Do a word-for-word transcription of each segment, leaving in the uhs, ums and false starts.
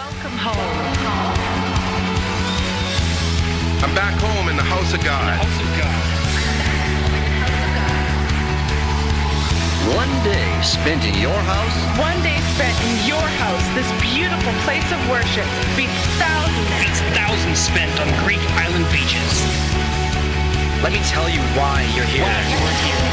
Welcome home. I'm back home in the house of God. House of God. One day spent in your house. One day spent in your house, this beautiful place of worship, beats thousands. Beats thousands spent on Greek island beaches. Let me tell you why you're here. Why you are here.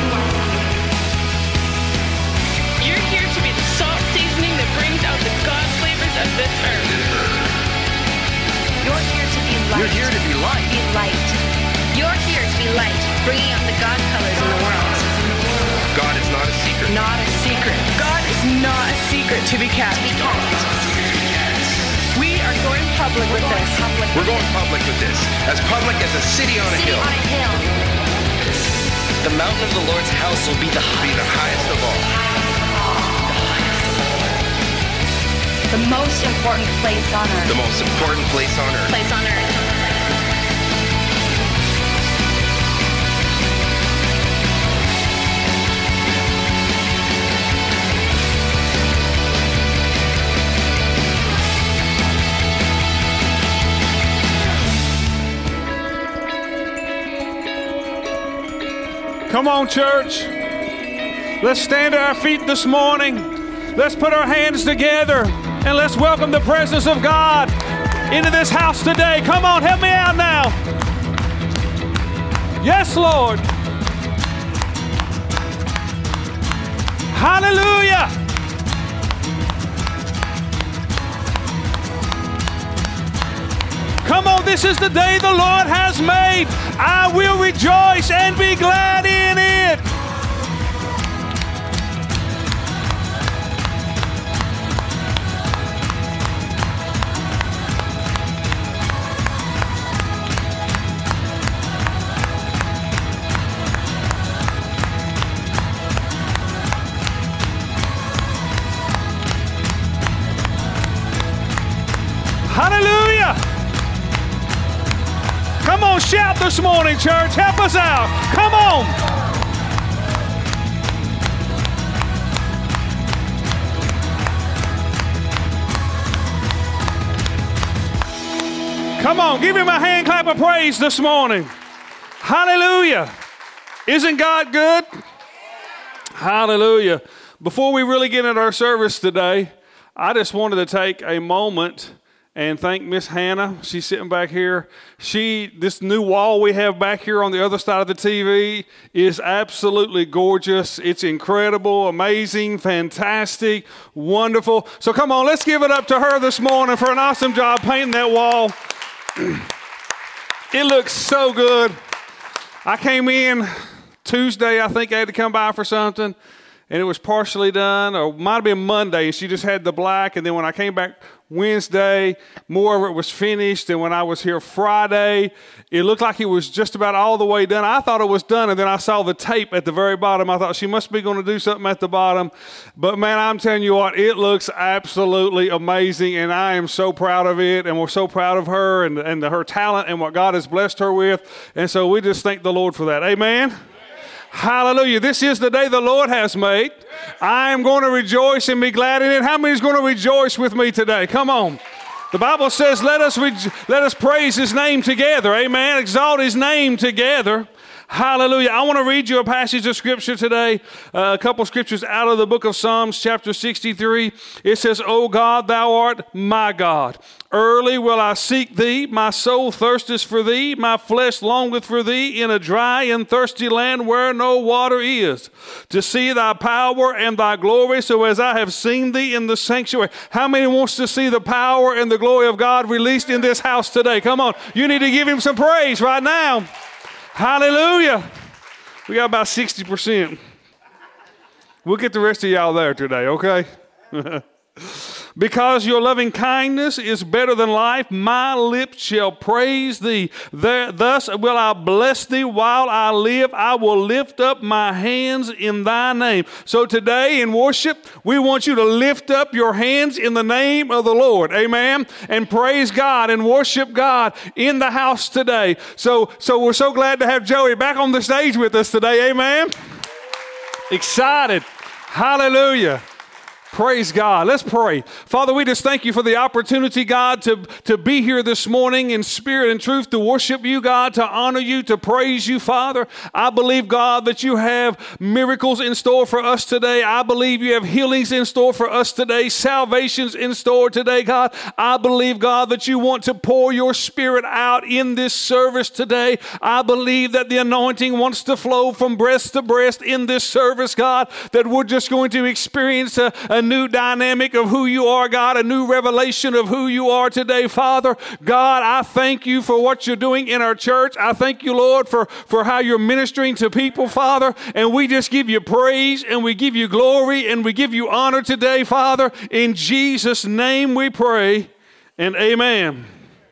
You're here to be the salt seasoning that brings out the God flavors of this earth. You're here to be light. You're here to be light. Be light. You're here to be light, bringing out the God colors in the world. God is not a secret. Not a secret. God is not a secret to be kept. To be kept. We are going public with this. Public. We're going public with this. As public as a city on a City hill. on a hill. The mountain of the Lord's house will be the Be the highest. highest of all. The most important place on earth. The most important place on earth. Place on earth. Come on, church. Let's stand to our feet this morning. Let's put our hands together and let's welcome the presence of God into this house today. Come on, help me out now. Yes, Lord. Hallelujah. Come on, this is the day the Lord has made. I will rejoice and be glad in it. Hallelujah. Come on, shout this morning, church. Help us out. Come on. Come on, give him a hand clap of praise this morning. Hallelujah. Isn't God good? Hallelujah. Before we really get into our service today, I just wanted to take a moment and thank Miss Hannah. She's sitting back here. She, this new wall we have back here on the other side of the T V is absolutely gorgeous. It's incredible, amazing, fantastic, wonderful. So come on, let's give it up to her this morning for an awesome job painting that wall. It looks so good. I came in Tuesday, I think I had to come by for something, and it was partially done, or it might have been Monday, and she just had the black, and then when I came back Wednesday, more of it was finished, and when I was here Friday, it looked like it was just about all the way done. I thought it was done, and then I saw the tape at the very bottom. I thought she must be going to do something at the bottom, but man, I'm telling you what, it looks absolutely amazing, and I am so proud of it, and we're so proud of her and, and her talent and what God has blessed her with, and so we just thank the Lord for that. Amen? Hallelujah. This is the day the Lord has made. I am going to rejoice and be glad in it. How many is going to rejoice with me today? Come on. The Bible says, let us re- let us praise his name together. Amen. Exalt his name together. Hallelujah. I want to read you a passage of scripture today, uh, a couple scriptures out of the book of Psalms, chapter sixty-three. It says, O God, thou art my God. Early will I seek thee. My soul thirsteth for thee. My flesh longeth for thee in a dry and thirsty land where no water is, to see thy power and thy glory, so as I have seen thee in the sanctuary. How many wants to see the power and the glory of God released in this house today? Come on. You need to give him some praise right now. Hallelujah. We got about sixty percent. We'll get the rest of y'all there today, okay? Because your loving kindness is better than life, my lips shall praise thee. There, thus will I bless thee while I live. I will lift up my hands in thy name. So today in worship, we want you to lift up your hands in the name of the Lord. Amen. And praise God and worship God in the house today. So, so we're so glad to have Joey back on the stage with us today. Amen. Excited. Hallelujah. Praise God. Let's pray. Father, we just thank you for the opportunity, God, to, to be here this morning in spirit and truth, to worship you, God, to honor you, to praise you, Father. I believe, God, that you have miracles in store for us today. I believe you have healings in store for us today, salvations in store today, God. I believe, God, that you want to pour your spirit out in this service today. I believe that the anointing wants to flow from breast to breast in this service, God, that we're just going to experience a, a new dynamic of who you are, God, a new revelation of who you are today, Father. God, I thank you for what you're doing in our church. I thank you, Lord, for, for how you're ministering to people, Father, and we just give you praise and we give you glory and we give you honor today, Father. In Jesus' name we pray, and amen.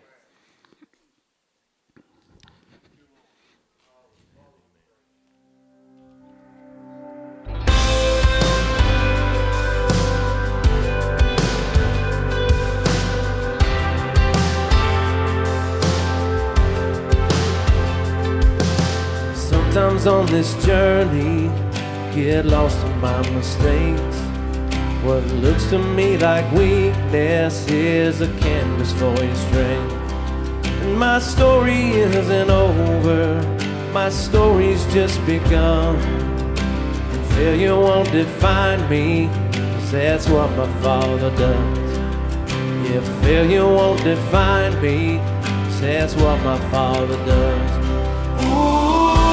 Sometimes on this journey, get lost in my mistakes. What looks to me like weakness is a canvas for your strength. And my story isn't over, my story's just begun. And failure won't define me, 'cause that's what my Father does. Yeah, failure won't define me, 'cause that's what my Father does. Ooh.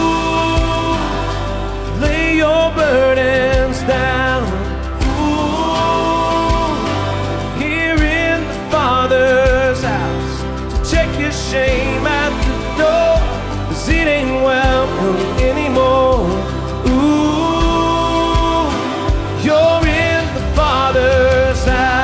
Lay your burdens down. Ooh, here in the Father's house. So check your shame at the door, 'cause it ain't welcome anymore. Ooh, you're in the Father's house.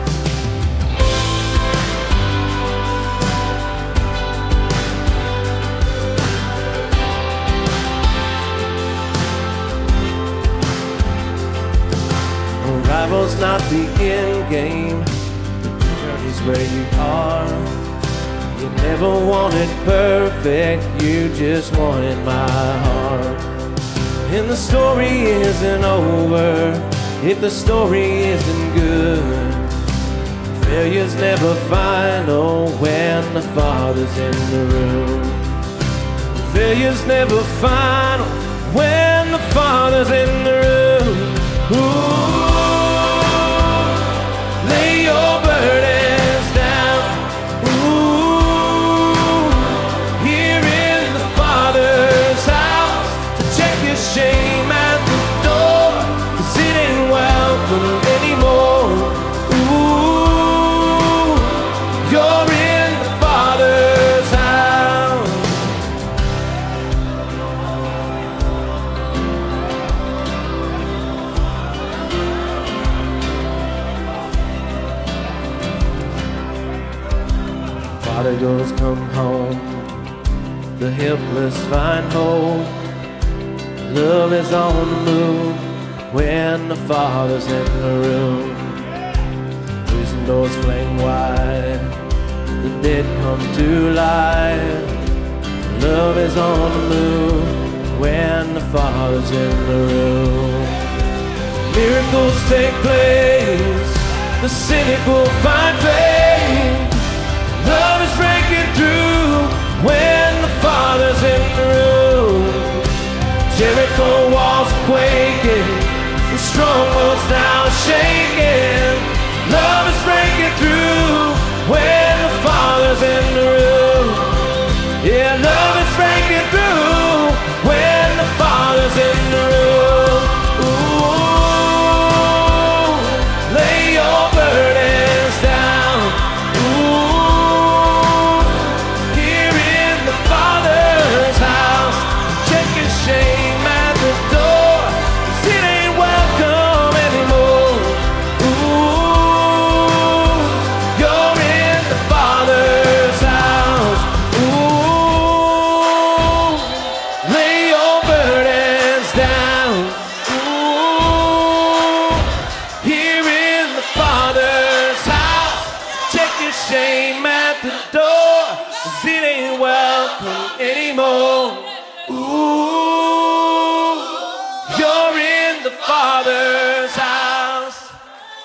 Rival's not the end game, the journey's where you are. You never wanted perfect, you just wanted my heart. And the story isn't over if the story isn't good. Failure's never final when the Father's in the room. Failure's never final when the Father's in the room. Ooh. Lay your burdens down. Ooh, here in the Father's house. To check your shame at the door, 'cause it ain't welcome anymore. Ooh, you're in the Father's house. Prodigals come home, the helpless find hope. Love is on the move when the Father's in the room. Prison doors fling wide, the dead come to life. Love is on the move when the Father's in the room. Miracles take place, the cynic will find faith. Love is breaking through when the Father's in the room. Jericho walls are quaking, the strongholds now shaking. Love is breaking through when the Father's in the room. Yeah, love is breaking through when the Father's in the room. Ooh, lay your burdens down. Ooh, here in the Father's house. Check your shame at the door, 'cause it ain't welcome anymore. Ooh, you're in the Father's house. Ooh, lay your burdens down. Ooh, here in the Father's house. Check your shame at the door, 'cause it ain't welcome anymore. Ooh, you're in the Father's house.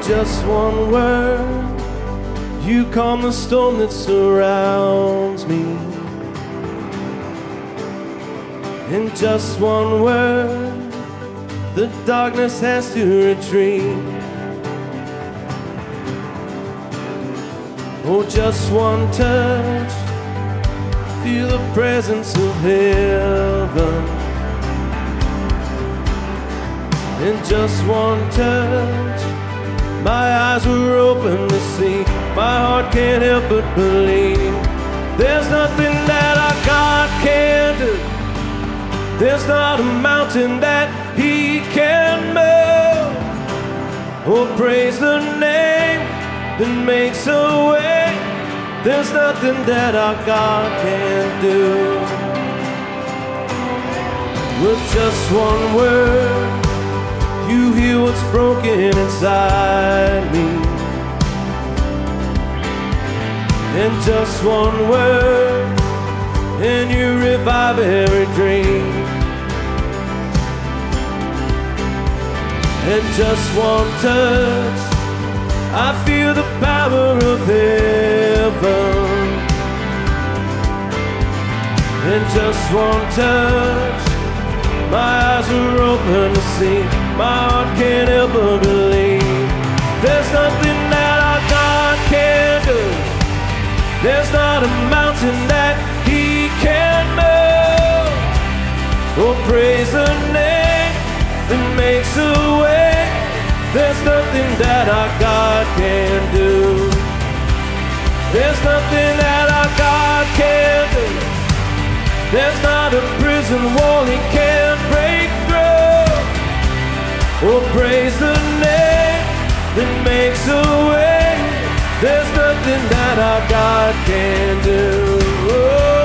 just one word, you calm the storm that surrounds me. In just one word, the darkness has to retreat. Oh, just one touch, feel the presence of heaven. In just one touch, my eyes were open to see. My heart can't help but believe. There's nothing that our God can't do. There's not a mountain that He can move. Oh, praise the name that makes a way. There's nothing that our God can't do. With just one word, you heal what's broken inside me. In just one word, and you revive every dream. In just one touch, I feel the power of heaven. In just one touch, my eyes are open to see. My heart can't help but believe. There's nothing that our God can't do. There's not a mountain that He can move. Oh, praise the name that makes a way. There's nothing that our God can do. There's nothing that our God can do. There's not a prison wall He can't break through. Oh, praise the name that makes a way. There's nothing that our God can do. Oh.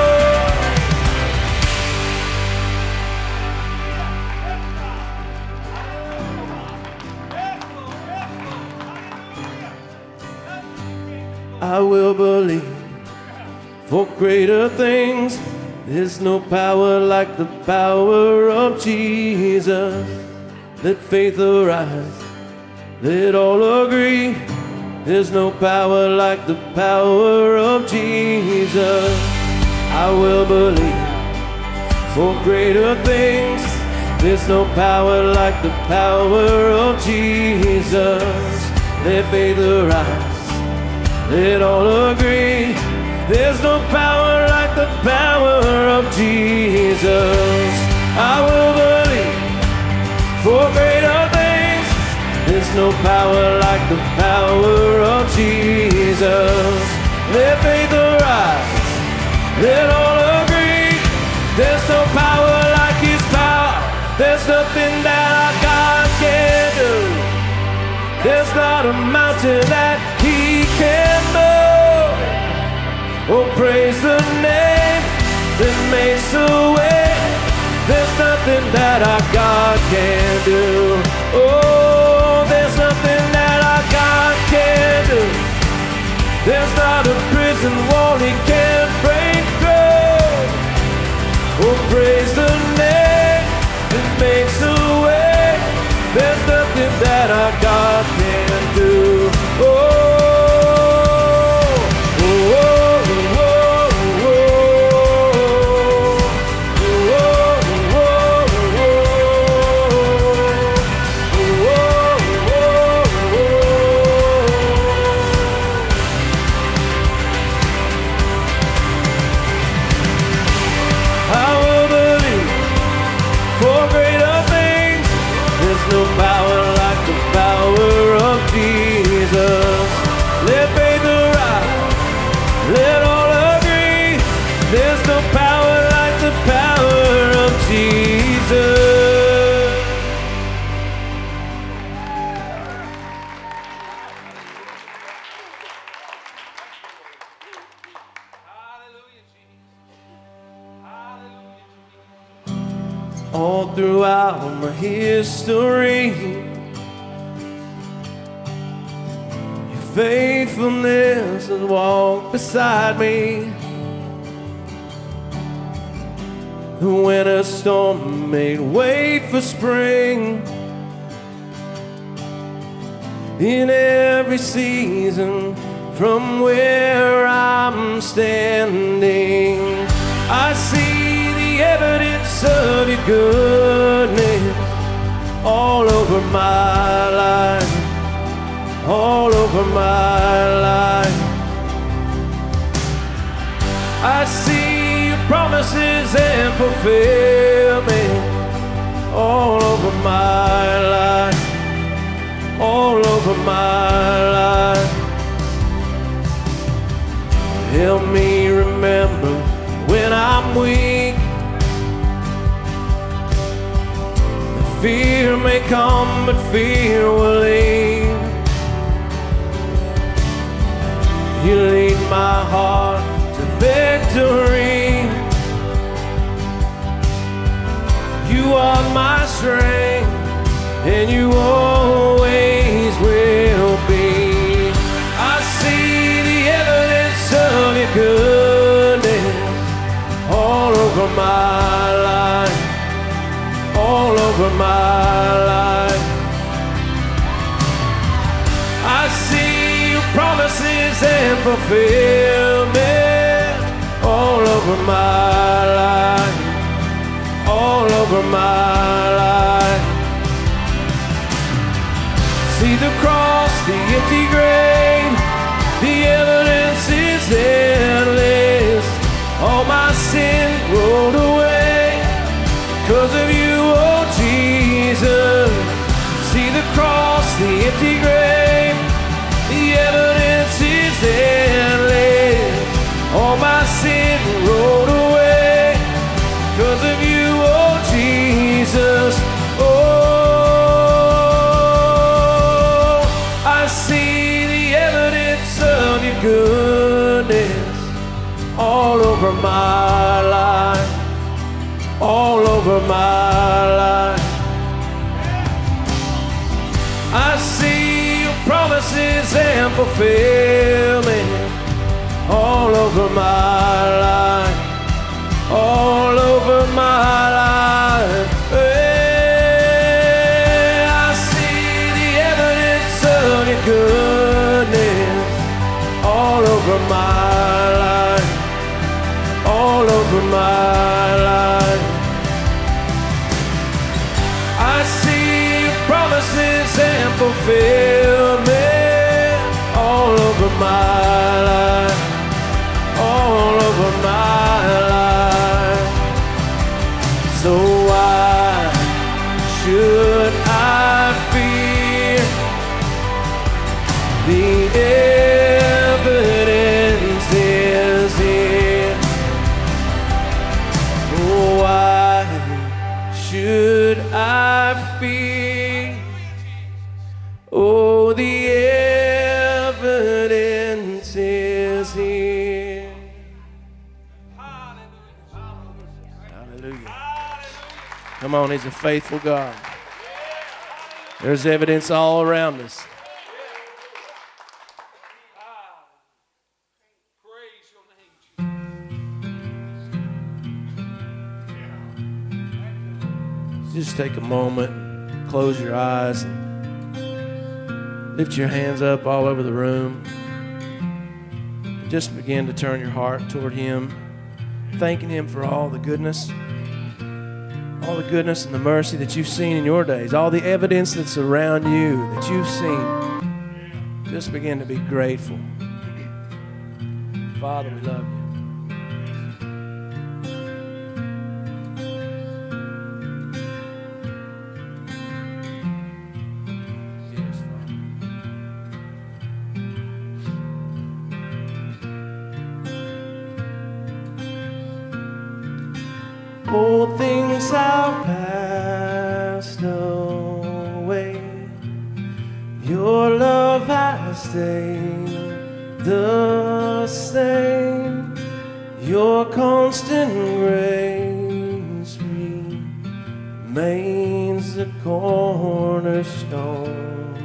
I will believe for greater things. There's no power like the power of Jesus. Let faith arise, let all agree. There's no power like the power of Jesus. I will believe for greater things. There's no power like the power of Jesus. Let faith arise, let all agree. There's no power like the power of Jesus. I will believe for greater things. There's no power like the power of Jesus. Let faith arise, let all agree. There's no power like His power. There's nothing that our God can do. There's not a mountain that He can move. Oh, praise the name that makes a way. There's nothing that our God can do. Oh, there's nothing that our God can do. There's not a prison wall He can't break through. Oh, praise the name that makes a way. There's nothing that our God can do. Oh. All throughout my history, Your faithfulness has walked beside me. The winter storm made way for spring. in every season from where I'm standing. I see the evidence of your goodness all over my life, all over my life. I see your promises and fulfillment all over my life, all over my life. Help me remember when I'm weak. The fear may come, but fear will leave. You lead my heart to victory. You are my strength, and you always will be. I see the evidence of your goodness all over my life, all over my life. I see your promises and fulfillment all over my life, all over my life. See the cross, the empty grave, the evidence is endless. All my sin rolled away because of you, oh Jesus. See the cross, the empty grave, the evidence is endless. All my sin rolled away because of you, oh Jesus. Oh, I see the evidence of your goodness all over my life, all over my life. I see your promises and fulfillment all over my life, all over my life. Hey, I see the evidence of your goodness all over my life, all over my life. I see your promises and fulfillment all over my life, all over my life. So why should I fear? The evidence is here. Oh, why should I fear? Oh, the evidence is here. Hallelujah. Come on, he's a faithful God. There's evidence all around us. Just take a moment, close your eyes, and lift your hands up all over the room. And just begin to turn your heart toward Him, thanking Him for all the goodness, all the goodness and the mercy that you've seen in your days, all the evidence that's around you that you've seen. Just begin to be grateful. Father, we love you. Old things have passed away. Your love has stayed the same. Your constant grace remains the cornerstone.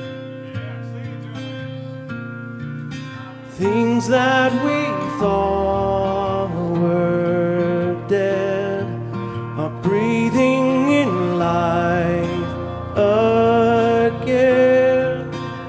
Things that we thought were dead are breathing in life again.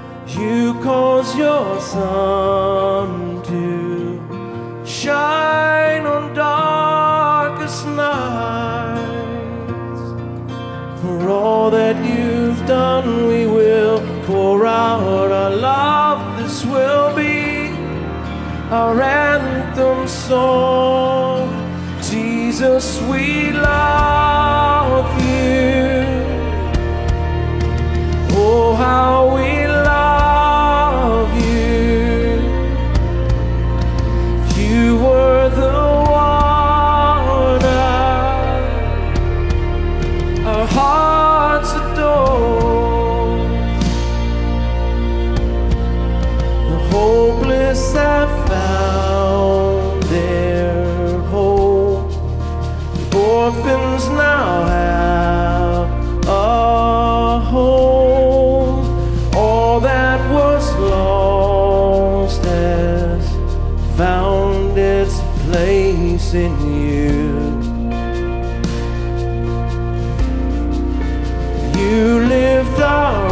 sun to shine on darkest nights. For all that you've done, we will pour out our love. This will be our anthem song. Jesus, we love you. Oh, how we love you. You were the one our hearts adore. The hopeless have found their hope. The orphans now have a home. All that was lost has found its place in you. You lift our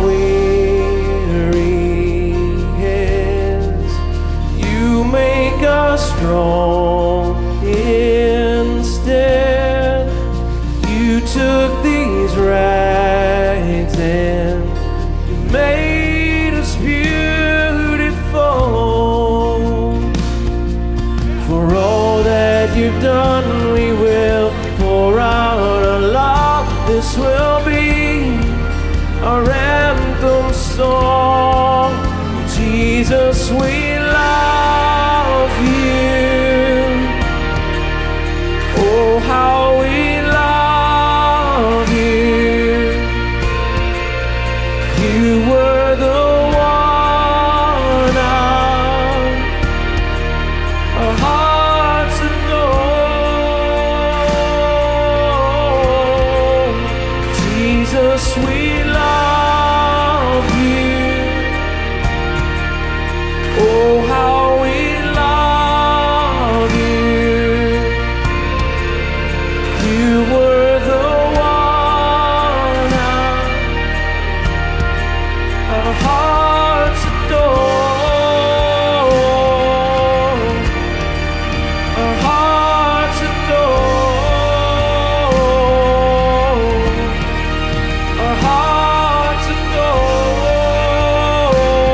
weary heads. You make us strong instead. You took these rags and you made us beautiful. For all that you've done, we will pour out our love. This will be our anthem song. Jesus, we love you. Oh, how we love you. You were the one our hearts adore. Jesus, we love you. Oh, how we love you. You were the one our hearts adore. Our hearts adore. Our hearts adore.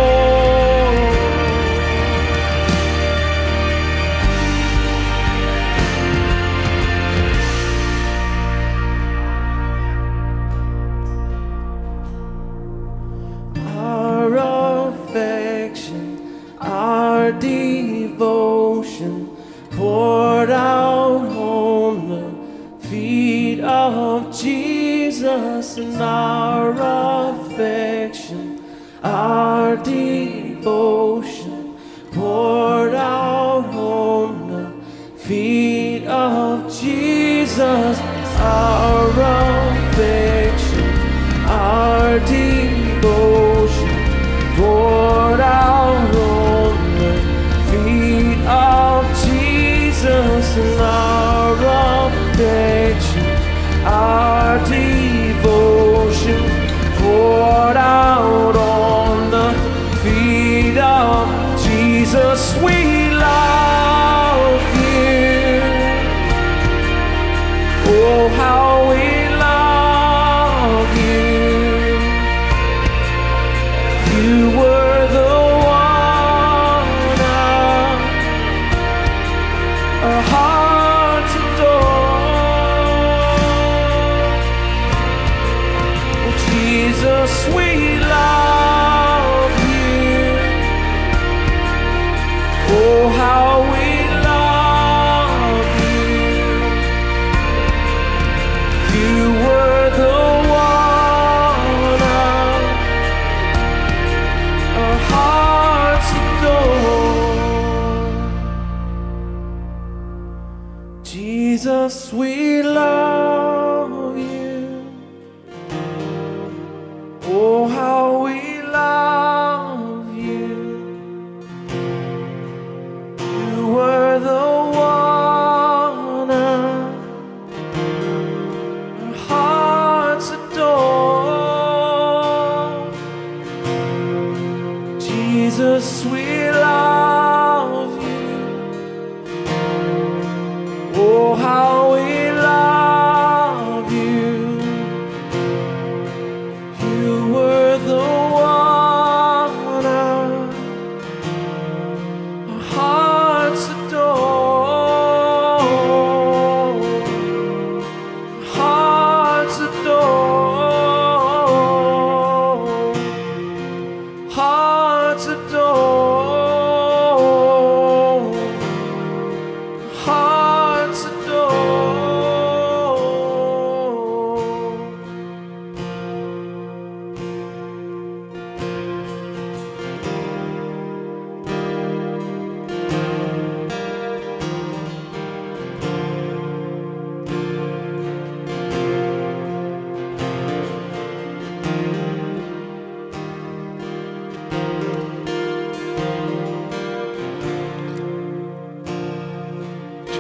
Our affection, our devotion poured out on the feet of Jesus. And our affection, our devotion poured out on the feet of Jesus. Our affection, our devotion poured out on the feet of Jesus. And our affection, our devotion poured out on the feet of Jesus. We love you. Oh, how we love you. You were the one our hearts adore. Oh, Jesus, we love you. Oh, how we love you. You were the one our hearts adore. Jesus, we love you. Oh, how we love you. You were the one our hearts adore. Jesus, we love you.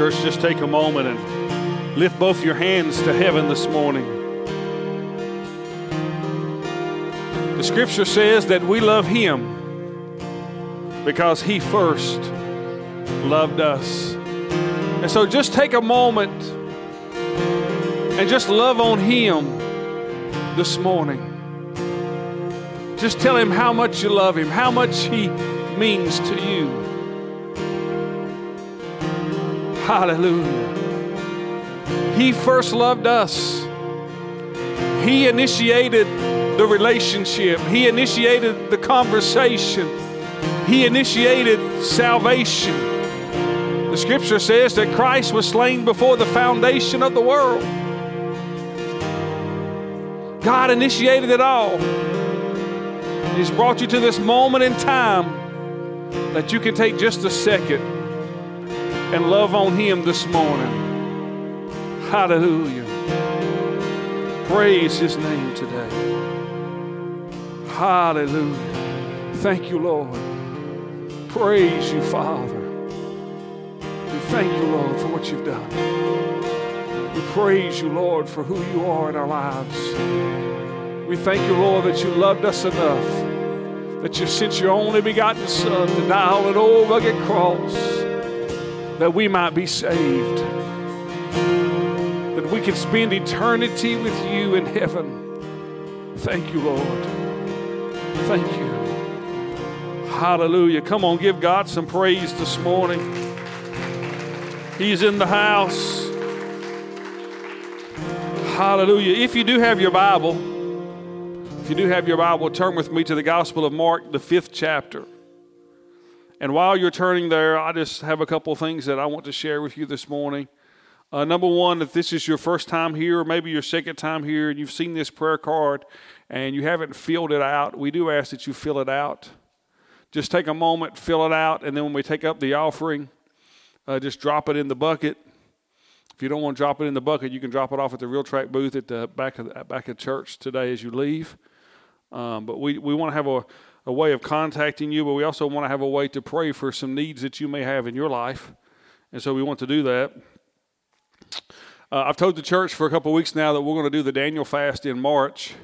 Church, just take a moment and lift both your hands to heaven this morning. The scripture says that we love him because he first loved us. And so just take a moment and just love on him this morning. Just tell him how much you love him, how much he means to you. Hallelujah. He first loved us. He initiated the relationship. He initiated the conversation. He initiated salvation. The scripture says that Christ was slain before the foundation of the world. God initiated it all. He's brought you to this moment in time that you can take just a second and love on him this morning. Hallelujah. Praise his name today. Hallelujah. Thank you, Lord. Praise you, Father. We thank you, Lord, for what you've done. We praise you, Lord, for who you are in our lives. We thank you, Lord, that you loved us enough, that you sent your only begotten Son to die on an old rugged cross, that we might be saved, that we can spend eternity with you in heaven. Thank you, Lord. Thank you. Hallelujah. Come on, give God some praise this morning. He's in the house. Hallelujah. If you do have your Bible, if you do have your Bible, turn with me to the Gospel of Mark, the fifth chapter. And while you're turning there, I just have a couple of things that I want to share with you this morning. Uh, number one, if this is your first time here, or maybe your second time here, and you've seen this prayer card and you haven't filled it out, we do ask that you fill it out. Just take a moment, fill it out, and then when we take up the offering, uh, just drop it in the bucket. If you don't want to drop it in the bucket, you can drop it off at the Real Track booth at the back of the, back of church today as you leave. Um, but we, we want to have a, a way of contacting you, but we also want to have a way to pray for some needs that you may have in your life. And so we want to do that. Uh, I've told the church for a couple of weeks now that we're going to do the Daniel fast in March.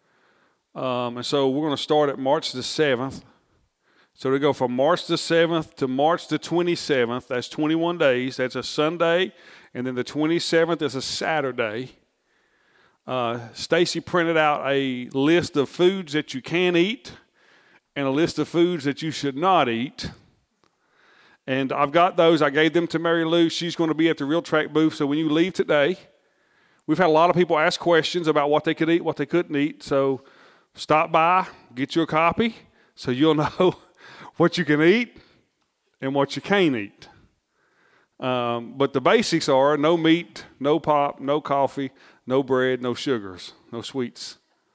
Um, and so we're going to start at March the seventh. So we go from March the seventh to March the twenty-seventh. That's twenty-one days. That's a Sunday. And then the twenty-seventh is a Saturday. Uh, Stacy printed out a list of foods that you can eat and a list of foods that you should not eat. And I've got those. I gave them to Mary Lou. She's going to be at the Real Track booth. So when you leave today, we've had a lot of people ask questions about what they could eat, what they couldn't eat. So stop by, get you a copy so you'll know what you can eat and what you can't eat. Um, but the basics are no meat, no pop, no coffee, no bread, no sugars, no sweets.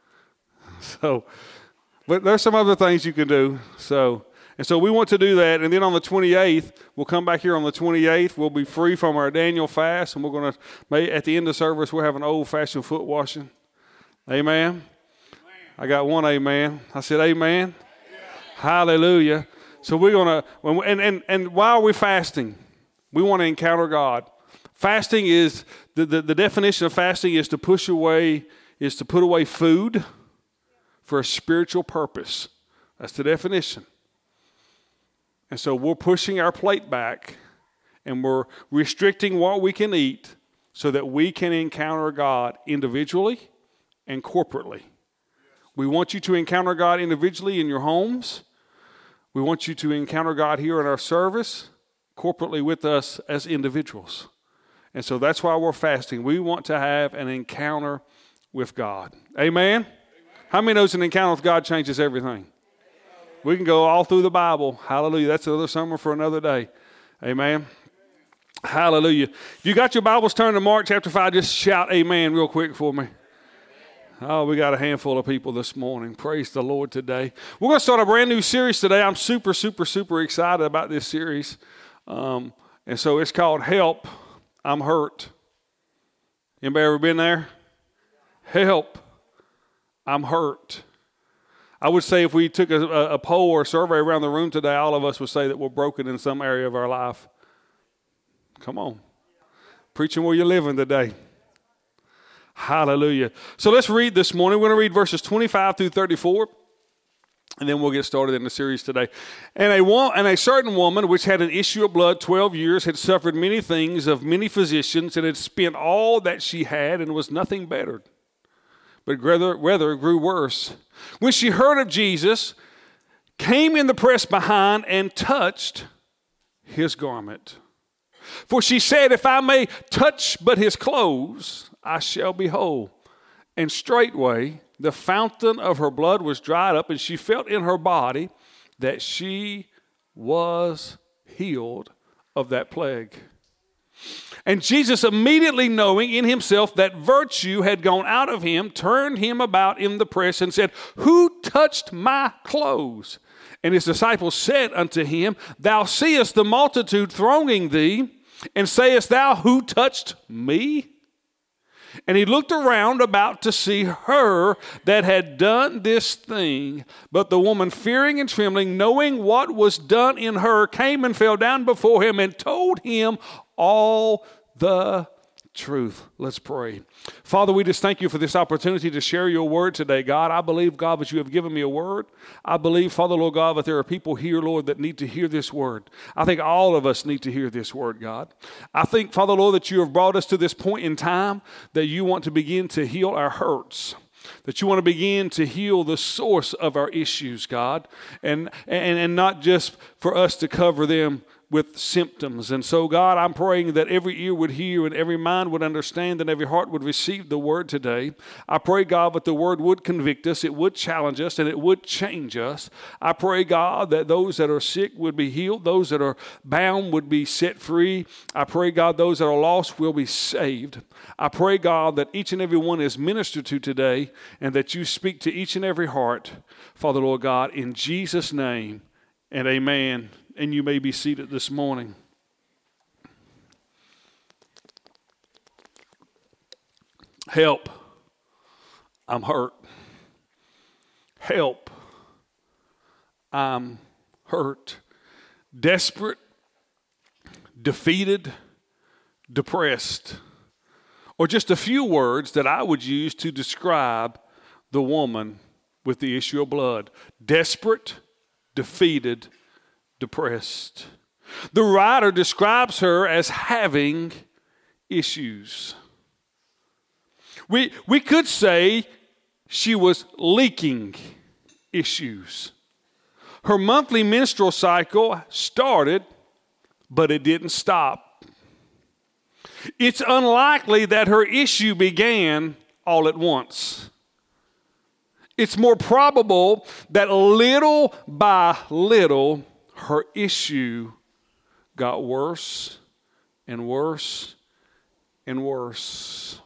So, but there's some other things you can do. So, and so we want to do that. And then on the twenty-eighth, we'll come back here on the twenty-eighth. We'll be free from our Daniel fast. And we're going to, at the end of service, we'll have an old-fashioned foot washing. Amen. Amen. I got one amen. I said amen. Yeah. Hallelujah. So we're going to, and, and, and while we're fasting, we want to encounter God. Fasting is, the, the, the definition of fasting is to push away, is to put away food for a spiritual purpose. That's the definition. And so we're pushing our plate back and we're restricting what we can eat so that we can encounter God individually and corporately. We want you to encounter God individually in your homes. We want you to encounter God here in our service, corporately with us as individuals. And so that's why we're fasting. We want to have an encounter with God. Amen? Amen. How many knows an encounter with God changes everything? We can go all through the Bible. Hallelujah. That's another sermon for another day. Amen. Hallelujah. If you got your Bibles turned to Mark chapter five, just shout amen real quick for me. Oh, we got a handful of people this morning. Praise the Lord today. We're going to start a brand new series today. I'm super, super, super excited about this series. Um, and so it's called Help, I'm Hurt. Anybody ever been there? Help, I'm hurt. I would say if we took a, a poll or a survey around the room today, all of us would say that we're broken in some area of our life. Come on. Preaching where you're living today. Hallelujah. So let's read this morning. We're going to read verses twenty-five through thirty-four. And then we'll get started in the series today. And a, wo- and a certain woman which had an issue of blood twelve years had suffered many things of many physicians and had spent all that she had and was nothing bettered, but rather, rather grew worse. When she heard of Jesus, came in the press behind and touched his garment. For she said, if I may touch but his clothes, I shall be whole. And straightway the fountain of her blood was dried up, and she felt in her body that she was healed of that plague. And Jesus, immediately knowing in himself that virtue had gone out of him, turned him about in the press and said, who touched my clothes? And his disciples said unto him, thou seest the multitude thronging thee, and sayest thou, who touched me? And he looked around about to see her that had done this thing. But the woman, fearing and trembling, knowing what was done in her, came and fell down before him and told him all the truth. Let's pray. Father, we just thank you for this opportunity to share your word today, God. I believe, God, that you have given me a word. I believe, Father, Lord God, that there are people here, Lord, that need to hear this word. I think all of us need to hear this word, God. I think, Father, Lord, that you have brought us to this point in time that you want to begin to heal our hurts, that you want to begin to heal the source of our issues, God, and, and, and not just for us to cover them with symptoms. And so, God, I'm praying that every ear would hear and every mind would understand and every heart would receive the word today. I pray, God, that the word would convict us, it would challenge us, and it would change us. I pray, God, that those that are sick would be healed, those that are bound would be set free. I pray, God, those that are lost will be saved. I pray, God, that each and every one is ministered to today and that you speak to each and every heart, Father, Lord God, in Jesus' name, and amen. And you may be seated this morning. Help, I'm hurt. Help, I'm hurt. Desperate, defeated, depressed. Or just a few words that I would use to describe the woman with the issue of blood. Desperate, defeated, depressed. The writer describes her as having issues. We, we could say she was leaking issues. Her monthly menstrual cycle started, but it didn't stop. It's unlikely that her issue began all at once. It's more probable that little by little, her issue got worse and worse and worse.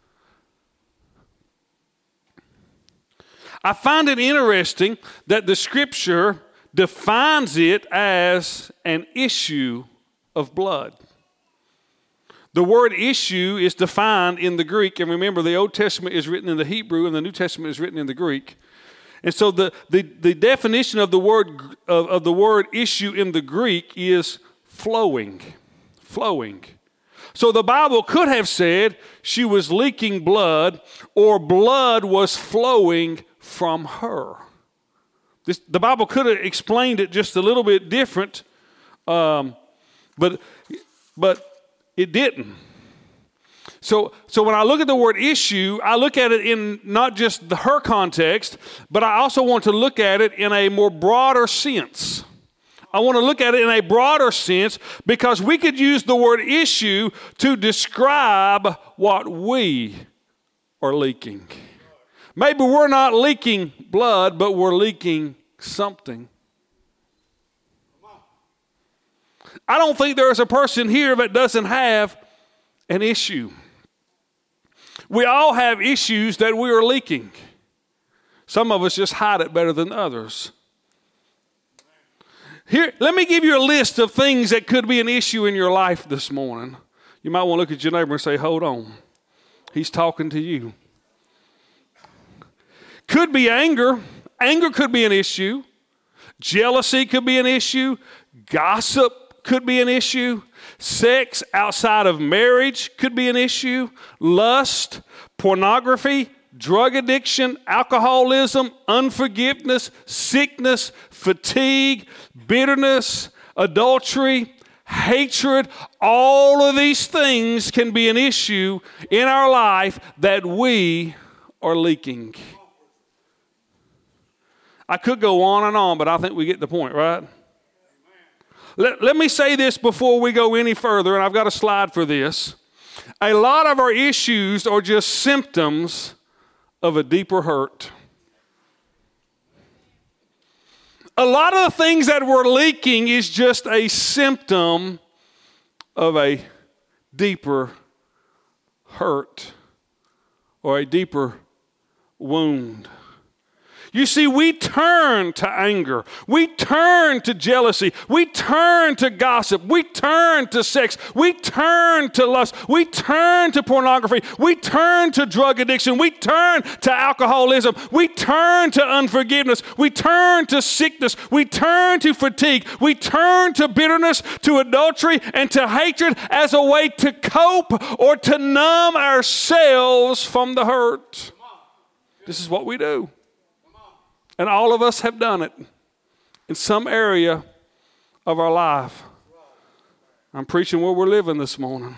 I find it interesting that the scripture defines it as an issue of blood. The word issue is defined in the Greek, and remember the Old Testament is written in the Hebrew and the New Testament is written in the Greek. And so the, the, the definition of the word of, of the word issue in the Greek is flowing. Flowing. So the Bible could have said she was leaking blood or blood was flowing from her. This, the Bible could have explained it just a little bit different, um, but but it didn't. So, so when I look at the word issue, I look at it in not just the her context, but I also want to look at it in a more broader sense. I want to look at it in a broader sense because we could use the word issue to describe what we are leaking. Maybe we're not leaking blood, but we're leaking something. I don't think there is a person here that doesn't have an issue. We all have issues that we are leaking. Some of us just hide it better than others. Here, let me give you a list of things that could be an issue in your life this morning. You might want to look at your neighbor and say, hold on. He's talking to you. Could be anger. Anger could be an issue. Jealousy could be an issue. Gossip could be an issue. Sex outside of marriage could be an issue. Lust, pornography, drug addiction, alcoholism, unforgiveness, sickness, fatigue, bitterness, adultery, hatred. All of these things can be an issue in our life that we are leaking. I could go on and on, but I think we get the point, right? Let, let me say this before we go any further, and I've got a slide for this. A lot of our issues are just symptoms of a deeper hurt. A lot of the things that we're leaking is just a symptom of a deeper hurt or a deeper wound. You see, we turn to anger. We turn to jealousy. We turn to gossip. We turn to sex. We turn to lust. We turn to pornography. We turn to drug addiction. We turn to alcoholism. We turn to unforgiveness. We turn to sickness. We turn to fatigue. We turn to bitterness, to adultery, and to hatred as a way to cope or to numb ourselves from the hurt. This is what we do. And all of us have done it in some area of our life. I'm preaching where we're living this morning.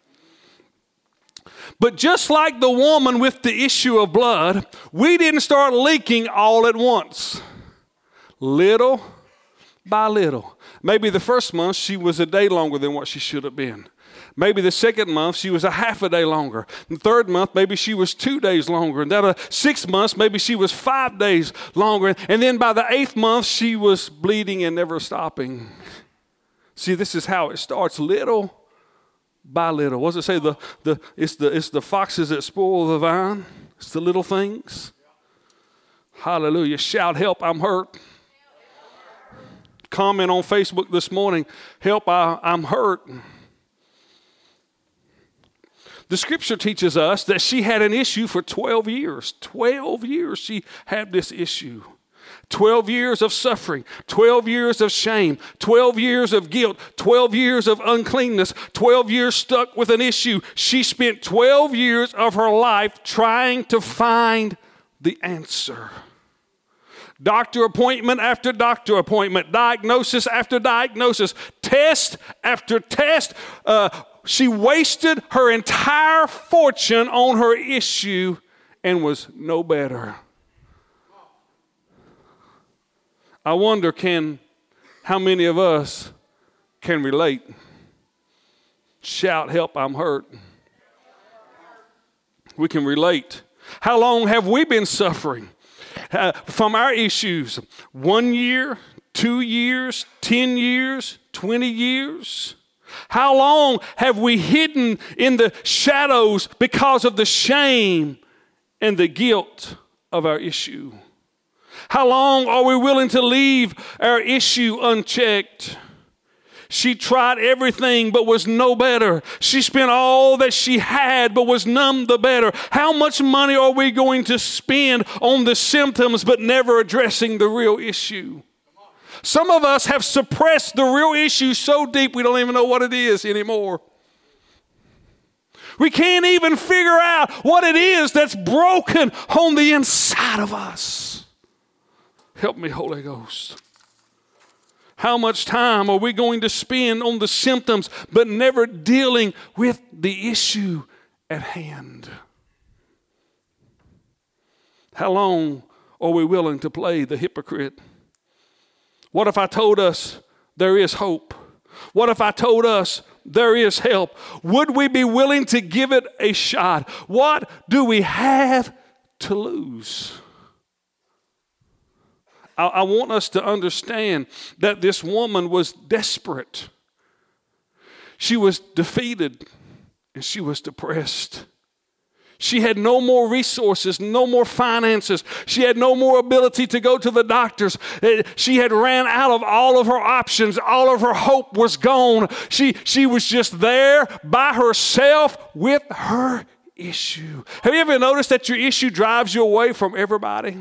But just like the woman with the issue of blood, we didn't start leaking all at once. Little by little. Maybe the first month she was a day longer than what she should have been. Maybe the second month, she was a half a day longer. The third month, maybe she was two days longer. And then uh, six months, maybe she was five days longer. And then by the eighth month, she was bleeding and never stopping. See, this is how it starts, little by little. What does it say? The, the, it's, the, it's the foxes that spoil the vine. It's the little things. Hallelujah. Shout, help, I'm hurt. Comment on Facebook this morning, help, I, I'm hurt. The scripture teaches us that she had an issue for twelve years. twelve years she had this issue. twelve years of suffering, twelve years of shame, twelve years of guilt, twelve years of uncleanness, twelve years stuck with an issue. She spent twelve years of her life trying to find the answer. Doctor appointment after doctor appointment, diagnosis after diagnosis, test after test. Uh, she wasted her entire fortune on her issue and was no better. I wonder can how many of us can relate? Shout, help, I'm hurt. We can relate. How long have we been suffering uh, from our issues? One year, two years, ten years, twenty years? How long have we hidden in the shadows because of the shame and the guilt of our issue? How long are we willing to leave our issue unchecked? She tried everything but was no better. She spent all that she had but was none the better. How much money are we going to spend on the symptoms but never addressing the real issue? Some of us have suppressed the real issue so deep we don't even know what it is anymore. We can't even figure out what it is that's broken on the inside of us. Help me, Holy Ghost. How much time are we going to spend on the symptoms but never dealing with the issue at hand? How long are we willing to play the hypocrite? What if I told us there is hope? What if I told us there is help? Would we be willing to give it a shot? What do we have to lose? I, I want us to understand that this woman was desperate. She was defeated and she was depressed. She had no more resources, no more finances. She had no more ability to go to the doctors. She had ran out of all of her options. All of her hope was gone. She, she was just there by herself with her issue. Have you ever noticed that your issue drives you away from everybody?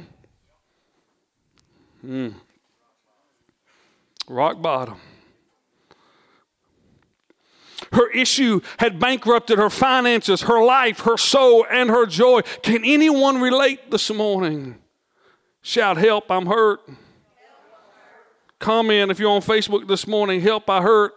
Hmm. Rock bottom. Her issue had bankrupted her finances, her life, her soul, and her joy. Can anyone relate this morning? Shout, help, I'm hurt. Comment if you're on Facebook this morning, help, I hurt.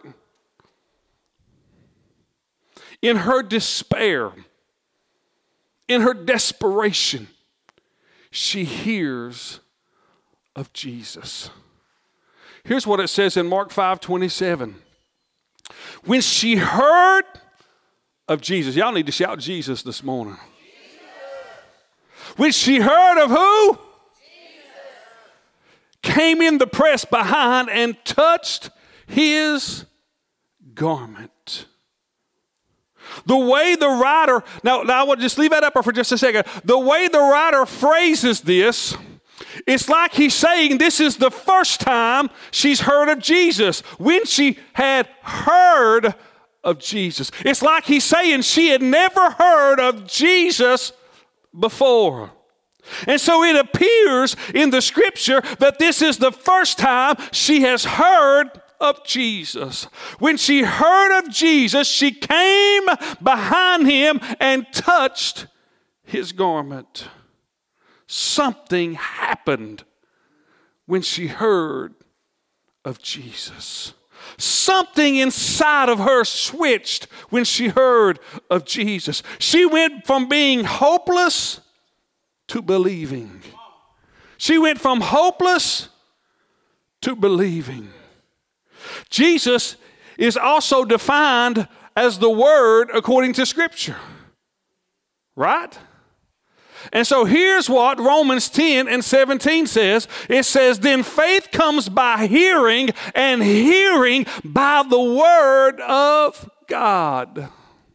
In her despair, in her desperation, she hears of Jesus. Here's what it says in Mark five twenty-seven. When she heard of Jesus, y'all need to shout Jesus this morning. Jesus. When she heard of who? Jesus. Came in the press behind and touched his garment. The way the writer, now, now I will just leave that up for just a second. The way the writer phrases this, it's like he's saying this is the first time she's heard of Jesus. When she had heard of Jesus. It's like he's saying she had never heard of Jesus before. And so it appears in the scripture that this is the first time she has heard of Jesus. When she heard of Jesus, she came behind him and touched his garment. Something happened when she heard of Jesus. Something inside of her switched when she heard of Jesus. She went from being hopeless to believing. She went from hopeless to believing. Jesus is also defined as the Word according to Scripture. Right? And so here's what Romans ten and seventeen says. It says, then faith comes by hearing, and hearing by the Word of God.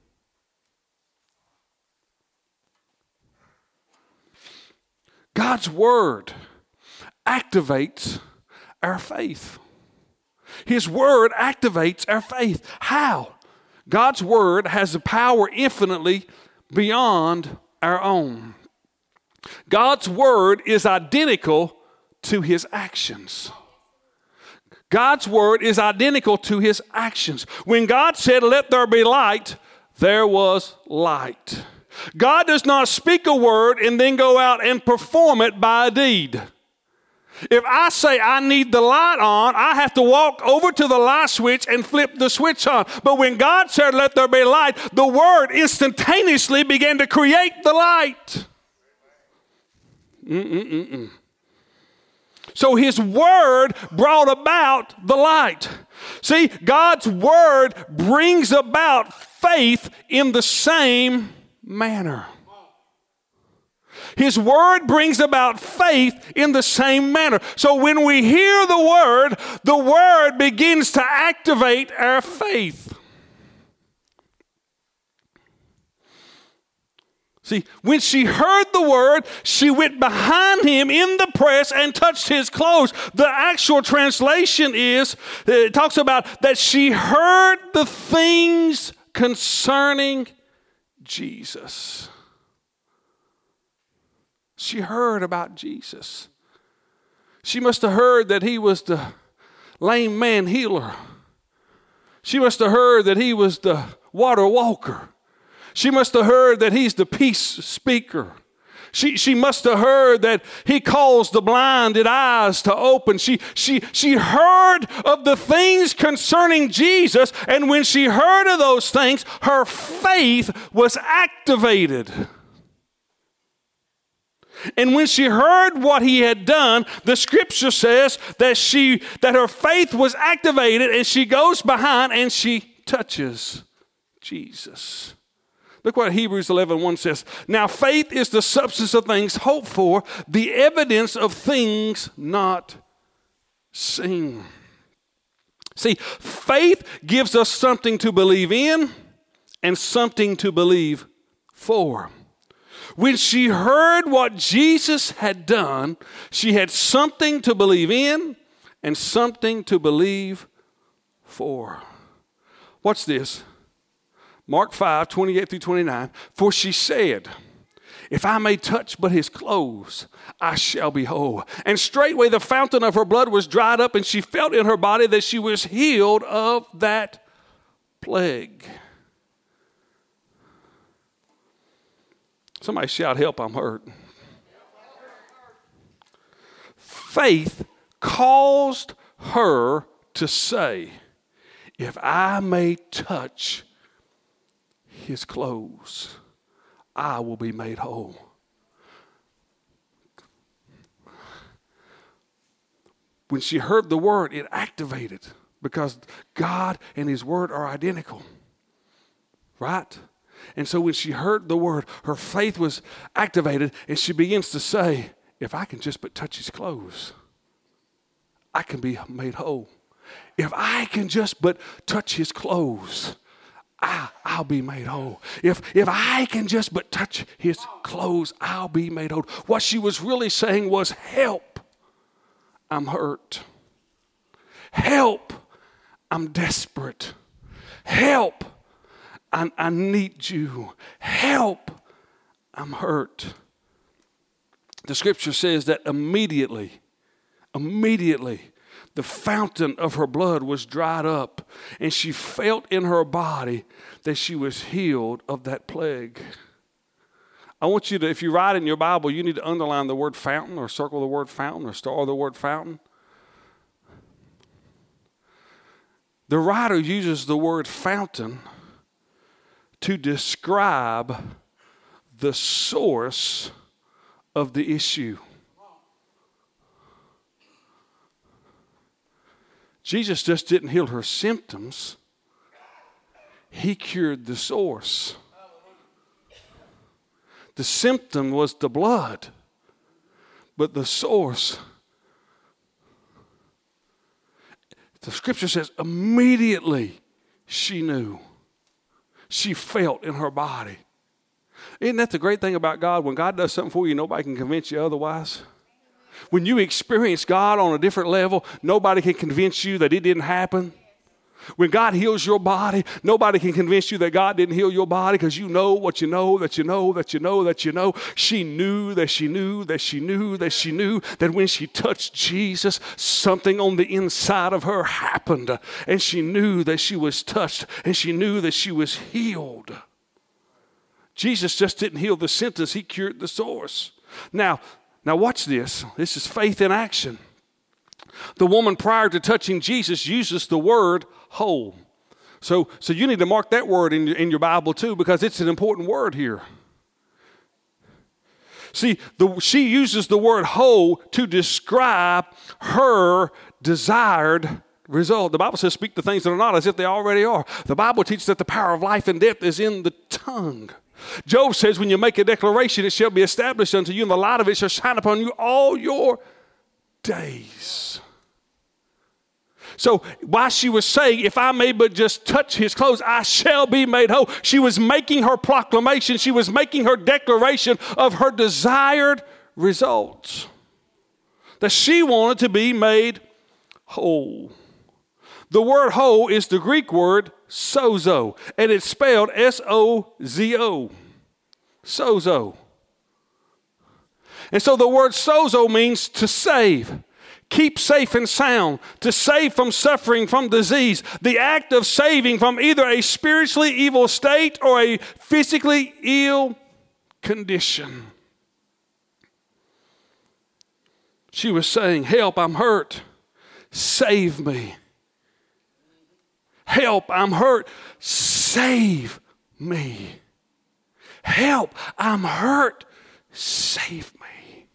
God's Word activates our faith. His Word activates our faith. How? God's Word has a power infinitely beyond our own. God's Word is identical to His actions. God's Word is identical to His actions. When God said, let there be light, there was light. God does not speak a word and then go out and perform it by a deed. If I say I need the light on, I have to walk over to the light switch and flip the switch on. But when God said, let there be light, the Word instantaneously began to create the light. Mm-mm-mm-mm. So His Word brought about the light. See, God's Word brings about faith in the same manner. His Word brings about faith in the same manner. So when we hear the Word, the Word begins to activate our faith. See, when she heard the Word, she went behind him in the press and touched his clothes. The actual translation is, it talks about that she heard the things concerning Jesus. She heard about Jesus. She must have heard that he was the lame man healer. She must have heard that he was the water walker. She must have heard that he's the peace speaker. She, she must have heard that he caused the blinded eyes to open. She, she, she heard of the things concerning Jesus, and when she heard of those things, her faith was activated. And when she heard what he had done, the scripture says that she that her faith was activated, and she goes behind and she touches Jesus. Look what Hebrews eleven one says. Now faith is the substance of things hoped for, the evidence of things not seen. See, faith gives us something to believe in and something to believe for. When she heard what Jesus had done, she had something to believe in and something to believe for. Watch this. Mark five, twenty-eight through twenty-nine. For she said, if I may touch but his clothes, I shall be whole. And straightway the fountain of her blood was dried up, and she felt in her body that she was healed of that plague. Somebody shout, help, I'm hurt. Faith caused her to say, if I may touch his clothes, I will be made whole. When she heard the word, it activated because God and his word are identical, right? And so when she heard the word, her faith was activated, and she begins to say, if I can just but touch his clothes, I can be made whole. If I can just but touch his clothes, I, I'll be made whole. If, if I can just but touch his clothes, I'll be made whole. What she was really saying was, help, I'm hurt. Help, I'm desperate. Help, I, I need you. Help, I'm hurt. The scripture says that immediately, immediately, the fountain of her blood was dried up, and she felt in her body that she was healed of that plague. I want you to, if you write in your Bible, you need to underline the word fountain or circle the word fountain or star the word fountain. The writer uses the word fountain to describe the source of the issue. Jesus just didn't heal her symptoms. He cured the source. The symptom was the blood, but the source, the scripture says, immediately she knew. She felt in her body. Isn't that the great thing about God? When God does something for you, nobody can convince you otherwise. When you experience God on a different level, nobody can convince you that it didn't happen. When God heals your body, nobody can convince you that God didn't heal your body, because you know what you know, that you know, that you know, that you know. She knew that she knew that she knew that she knew that when she touched Jesus, something on the inside of her happened. And she knew that she was touched, and she knew that she was healed. Jesus just didn't heal the symptoms, he cured the source. Now, now watch this. This is faith in action. The woman prior to touching Jesus uses the word whole. So, so you need to mark that word in your, in your Bible too, because it's an important word here. See, the, she uses the word whole to describe her desired result. The Bible says, speak the things that are not as if they already are. The Bible teaches that the power of life and death is in the tongue. Job says, when you make a declaration, it shall be established unto you, and the light of it shall shine upon you all your days. So while she was saying, if I may but just touch his clothes, I shall be made whole, she was making her proclamation. She was making her declaration of her desired results, that she wanted to be made whole. The word whole is the Greek word sozo, and it's spelled S O Z O. Sozo. And so the word sozo means to save, keep safe and sound, to save from suffering, from disease. The act of saving from either a spiritually evil state or a physically ill condition. She was saying, help, I'm hurt. Save me. Help, I'm hurt. Save me. Help, I'm hurt. Save me.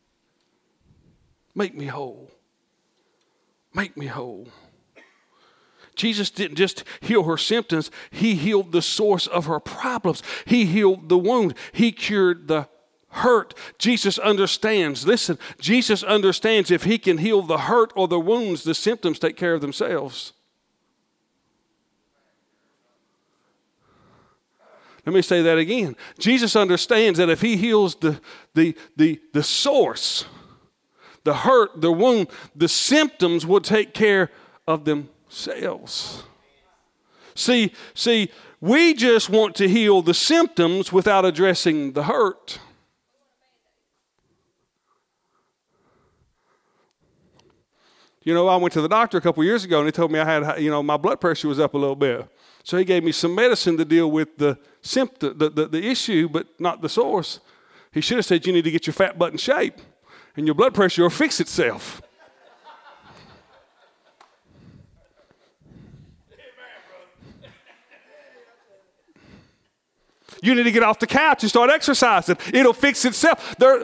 Make me whole. Make me whole. Jesus didn't just heal her symptoms. He healed the source of her problems. He healed the wound. He cured the hurt. Jesus understands. Listen, Jesus understands if he can heal the hurt or the wounds, the symptoms take care of themselves. Let me say that again. Jesus understands that if he heals the, the, the, the source, the hurt, the wound, the symptoms will take care of themselves. See, see, we just want to heal the symptoms without addressing the hurt. You know, I went to the doctor a couple years ago, and he told me I had, you know, my blood pressure was up a little bit. So he gave me some medicine to deal with the symptom, the, the, the issue, but not the source. He should have said you need to get your fat butt in shape, and your blood pressure will fix itself. You need to get off the couch and start exercising. It'll fix itself. There,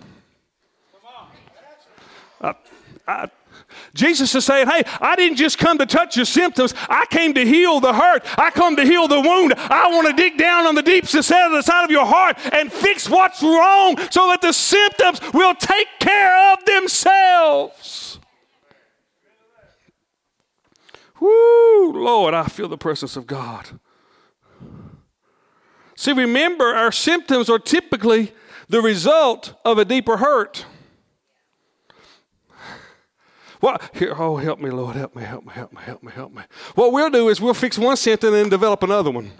I, I, Jesus is saying, hey, I didn't just come to touch your symptoms. I came to heal the hurt. I come to heal the wound. I want to dig down on the deepest side of your heart and fix what's wrong so that the symptoms will take care of themselves. Woo, Lord, I feel the presence of God. See, remember, our symptoms are typically the result of a deeper hurt. What? Here, oh, help me, Lord, help me, help me, help me, help me, help me. What we'll do is we'll fix one symptom and then develop another one.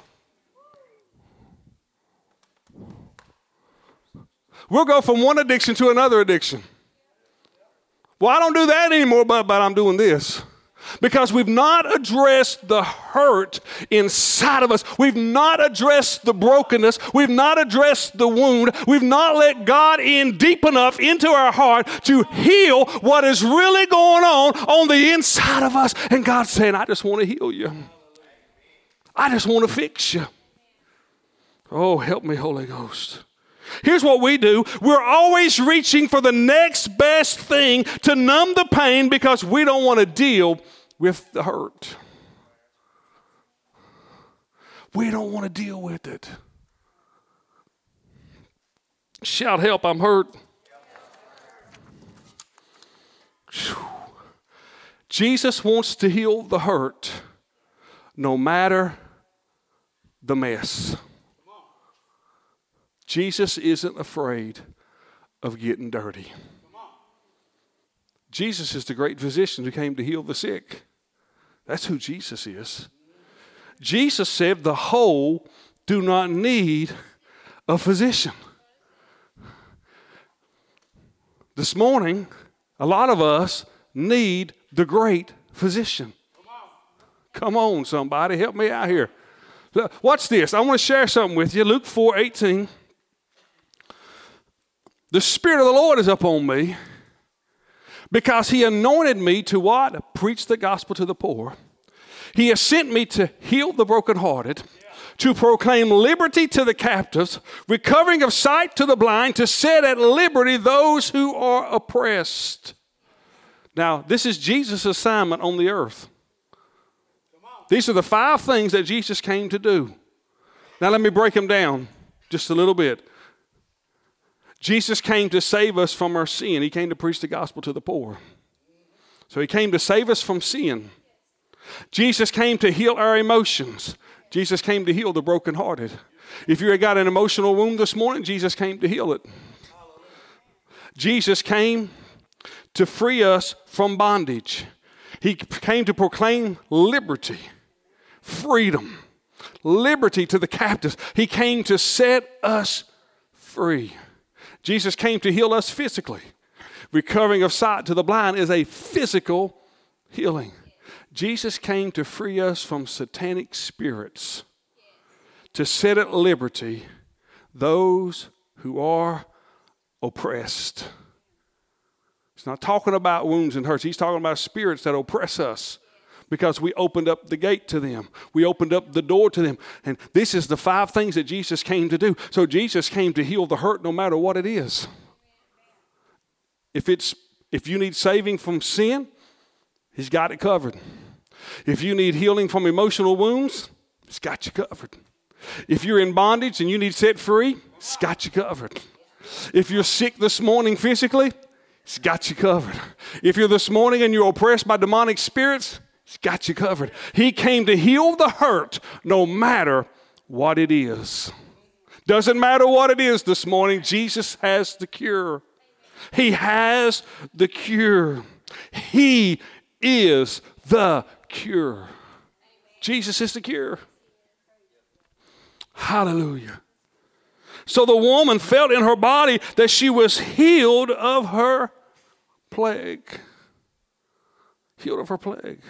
We'll go from one addiction to another addiction. Well, I don't do that anymore, but, but I'm doing this. Because we've not addressed the hurt inside of us. We've not addressed the brokenness. We've not addressed the wound. We've not let God in deep enough into our heart to heal what is really going on on the inside of us. And God's saying, I just want to heal you. I just want to fix you. Oh, help me, Holy Ghost. Here's what we do. We're always reaching for the next best thing to numb the pain because we don't want to deal with the hurt. We don't want to deal with it. Shout, help, I'm hurt. Whew. Jesus wants to heal the hurt no matter the mess. Jesus isn't afraid of getting dirty. Jesus is the great physician who came to heal the sick. That's who Jesus is. Jesus said the whole do not need a physician. This morning, a lot of us need the great physician. Come on, somebody, help me out here. Look, watch this. I want to share something with you. Luke four eighteen. The Spirit of the Lord is upon me because he anointed me to what? Preach the gospel to the poor. He has sent me to heal the brokenhearted, to proclaim liberty to the captives, recovering of sight to the blind, to set at liberty those who are oppressed. Now, this is Jesus' assignment on the earth. These are the five things that Jesus came to do. Now, let me break them down just a little bit. Jesus came to save us from our sin. He came to preach the gospel to the poor. So he came to save us from sin. Jesus came to heal our emotions. Jesus came to heal the brokenhearted. If you got an emotional wound this morning, Jesus came to heal it. Jesus came to free us from bondage. He came to proclaim liberty, freedom, liberty to the captives. He came to set us free. Jesus came to heal us physically. Recovering of sight to the blind is a physical healing. Jesus came to free us from satanic spirits, to set at liberty those who are oppressed. He's not talking about wounds and hurts. He's talking about spirits that oppress us because we opened up the gate to them. We opened up the door to them. And this is the five things that Jesus came to do. So Jesus came to heal the hurt no matter what it is. If it's if you need saving from sin, he's got it covered. If you need healing from emotional wounds, he's got you covered. If you're in bondage and you need set free, he's got you covered. If you're sick this morning physically, he's got you covered. If you're this morning and you're oppressed by demonic spirits, he's got you covered. He came to heal the hurt no matter what it is. Doesn't matter what it is this morning, Jesus has the cure. He has the cure. He is the cure. Jesus is the cure. Hallelujah. So the woman felt in her body that she was healed of her plague. Healed of her plague.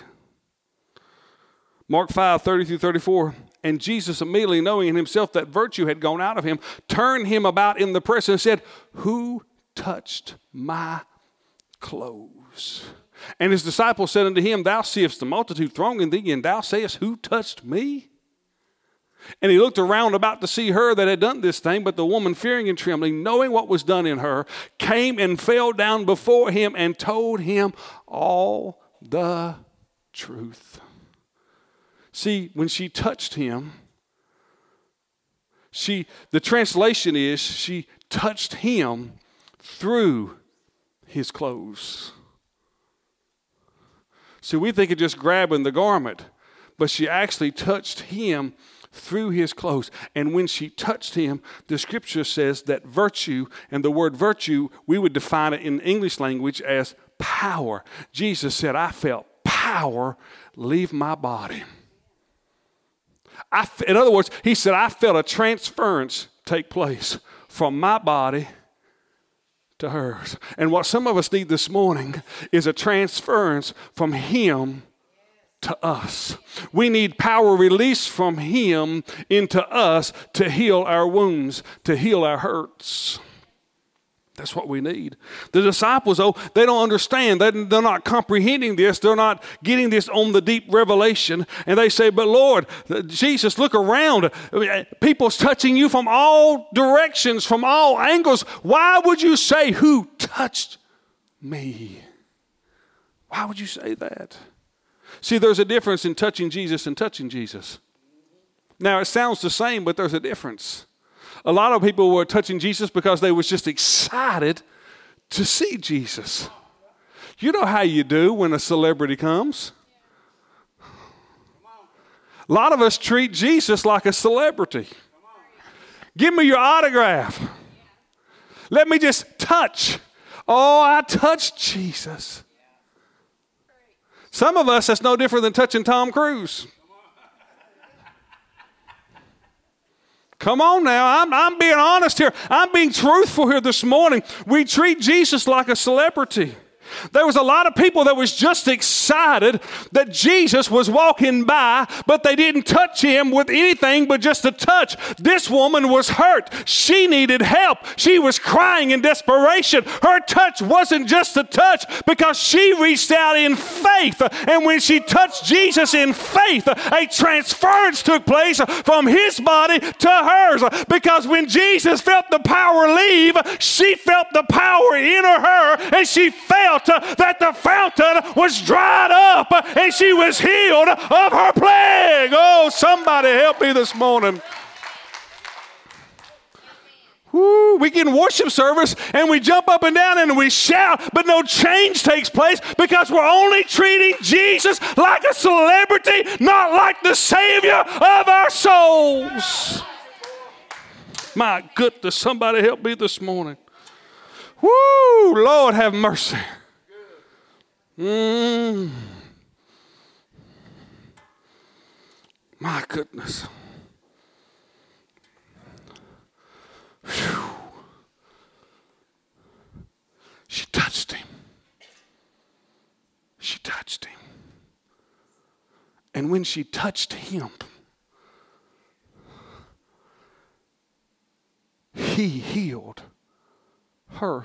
Mark five, thirty through thirty-four. And Jesus, immediately knowing in himself that virtue had gone out of him, turned him about in the press and said, who touched my clothes? And his disciples said unto him, thou seest the multitude thronging thee, and thou sayest, who touched me? And he looked around about to see her that had done this thing, but the woman, fearing and trembling, knowing what was done in her, came and fell down before him and told him all the truth. See, when she touched him, she, the translation is, she touched him through his clothes. See, we think of just grabbing the garment, but she actually touched him through his clothes. And when she touched him, the scripture says that virtue, and the word virtue, we would define it in English language as power. Jesus said, I felt power leave my body. I, in other words, he said, I felt a transference take place from my body to hers. And what some of us need this morning is a transference from him to us. We need power released from him into us to heal our wounds, to heal our hurts. That's what we need. The disciples, though, they don't understand. They, they're not comprehending this. They're not getting this on the deep revelation. And they say, but Lord, Jesus, look around. People's touching you from all directions, from all angles. Why would you say, who touched me? Why would you say that? See, there's a difference in touching Jesus and touching Jesus. Now, it sounds the same, but there's a difference. A lot of people were touching Jesus because they was just excited to see Jesus. You know how you do when a celebrity comes. A lot of us treat Jesus like a celebrity. Give me your autograph. Let me just touch. Oh, I touched Jesus. Some of us, that's no different than touching Tom Cruise. Come on now, I'm, I'm being honest here. I'm being truthful here this morning. We treat Jesus like a celebrity. There was a lot of people that was just excited that Jesus was walking by, but they didn't touch him with anything but just a touch. This woman was hurt. She needed help. She was crying in desperation. Her touch wasn't just a touch because she reached out in faith. And when she touched Jesus in faith, a transference took place from his body to hers. Because when Jesus felt the power leave, she felt the power enter her, and she felt that the fountain was dried up and she was healed of her plague. Oh, somebody help me this morning. Woo, we get in worship service and we jump up and down and we shout, but no change takes place because we're only treating Jesus like a celebrity, not like the Savior of our souls. My goodness, somebody help me this morning. Woo, Lord have mercy. Mm. My goodness. Whew. She touched him. She touched him. And when she touched him, he healed her.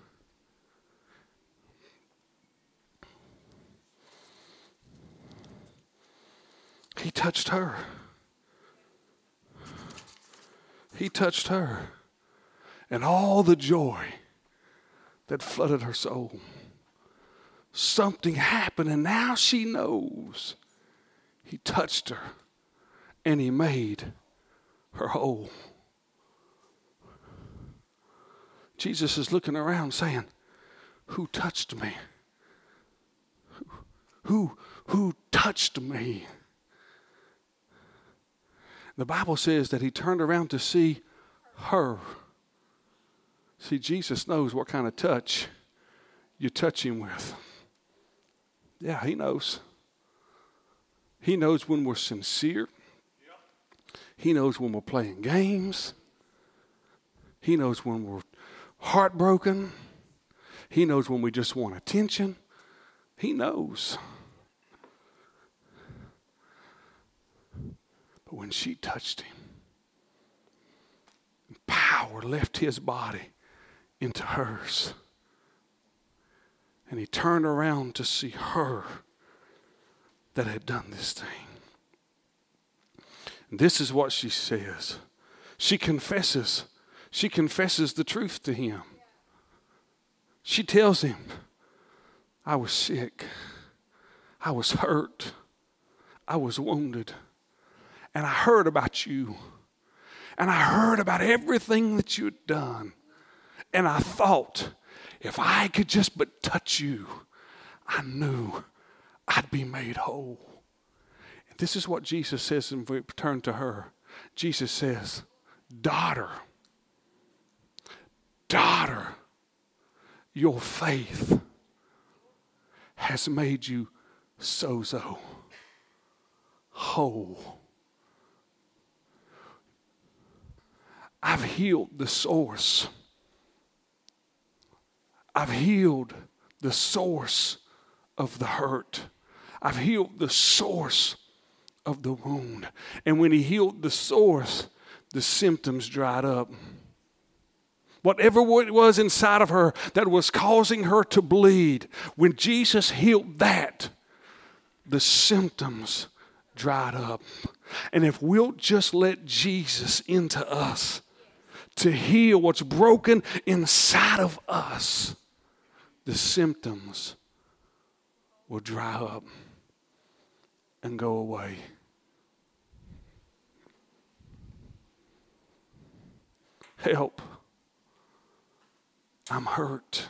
He touched her. He touched her. And all the joy that flooded her soul. Something happened, and now she knows. He touched her, and he made her whole. Jesus is looking around saying, who touched me? Who, who, who touched me? The Bible says that he turned around to see her. See, Jesus knows what kind of touch you touch him with. Yeah, he knows. He knows when we're sincere. He knows when we're playing games. He knows when we're heartbroken. He knows when we just want attention. He knows. But when she touched him, power left his body into hers. And he turned around to see her that had done this thing. And this is what she says. She confesses. She confesses the truth to him. She tells him, I was sick. I was hurt. I was wounded. And I heard about you. And I heard about everything that you'd done. And I thought, if I could just but touch you, I knew I'd be made whole. And this is what Jesus says when we turn to her. Jesus says, daughter, daughter, your faith has made you sozo, whole. I've healed the source. I've healed the source of the hurt. I've healed the source of the wound. And when he healed the source, the symptoms dried up. Whatever it was inside of her that was causing her to bleed, when Jesus healed that, the symptoms dried up. And if we'll just let Jesus into us to heal what's broken inside of us, the symptoms will dry up and go away. Help. I'm hurt.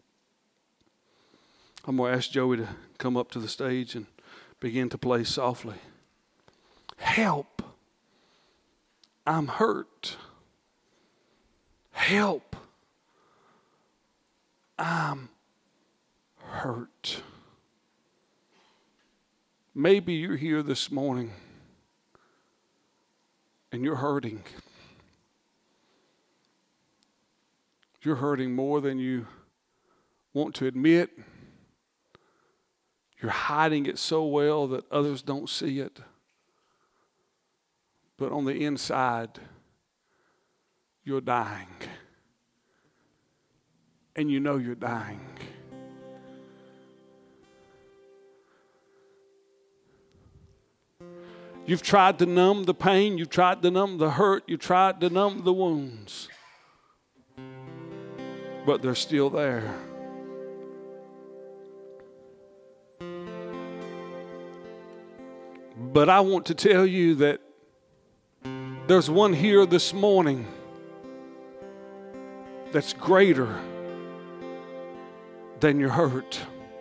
I'm going to ask Joey to come up to the stage and begin to play softly. Help. I'm hurt. Help. I'm hurt. Maybe you're here this morning and you're hurting. You're hurting more than you want to admit. You're hiding it so well that others don't see it. But on the inside, you're dying. And you know you're dying. You've tried to numb the pain. You've tried to numb the hurt. You've tried to numb the wounds. But they're still there. But I want to tell you that there's one here this morning that's greater than your hurt,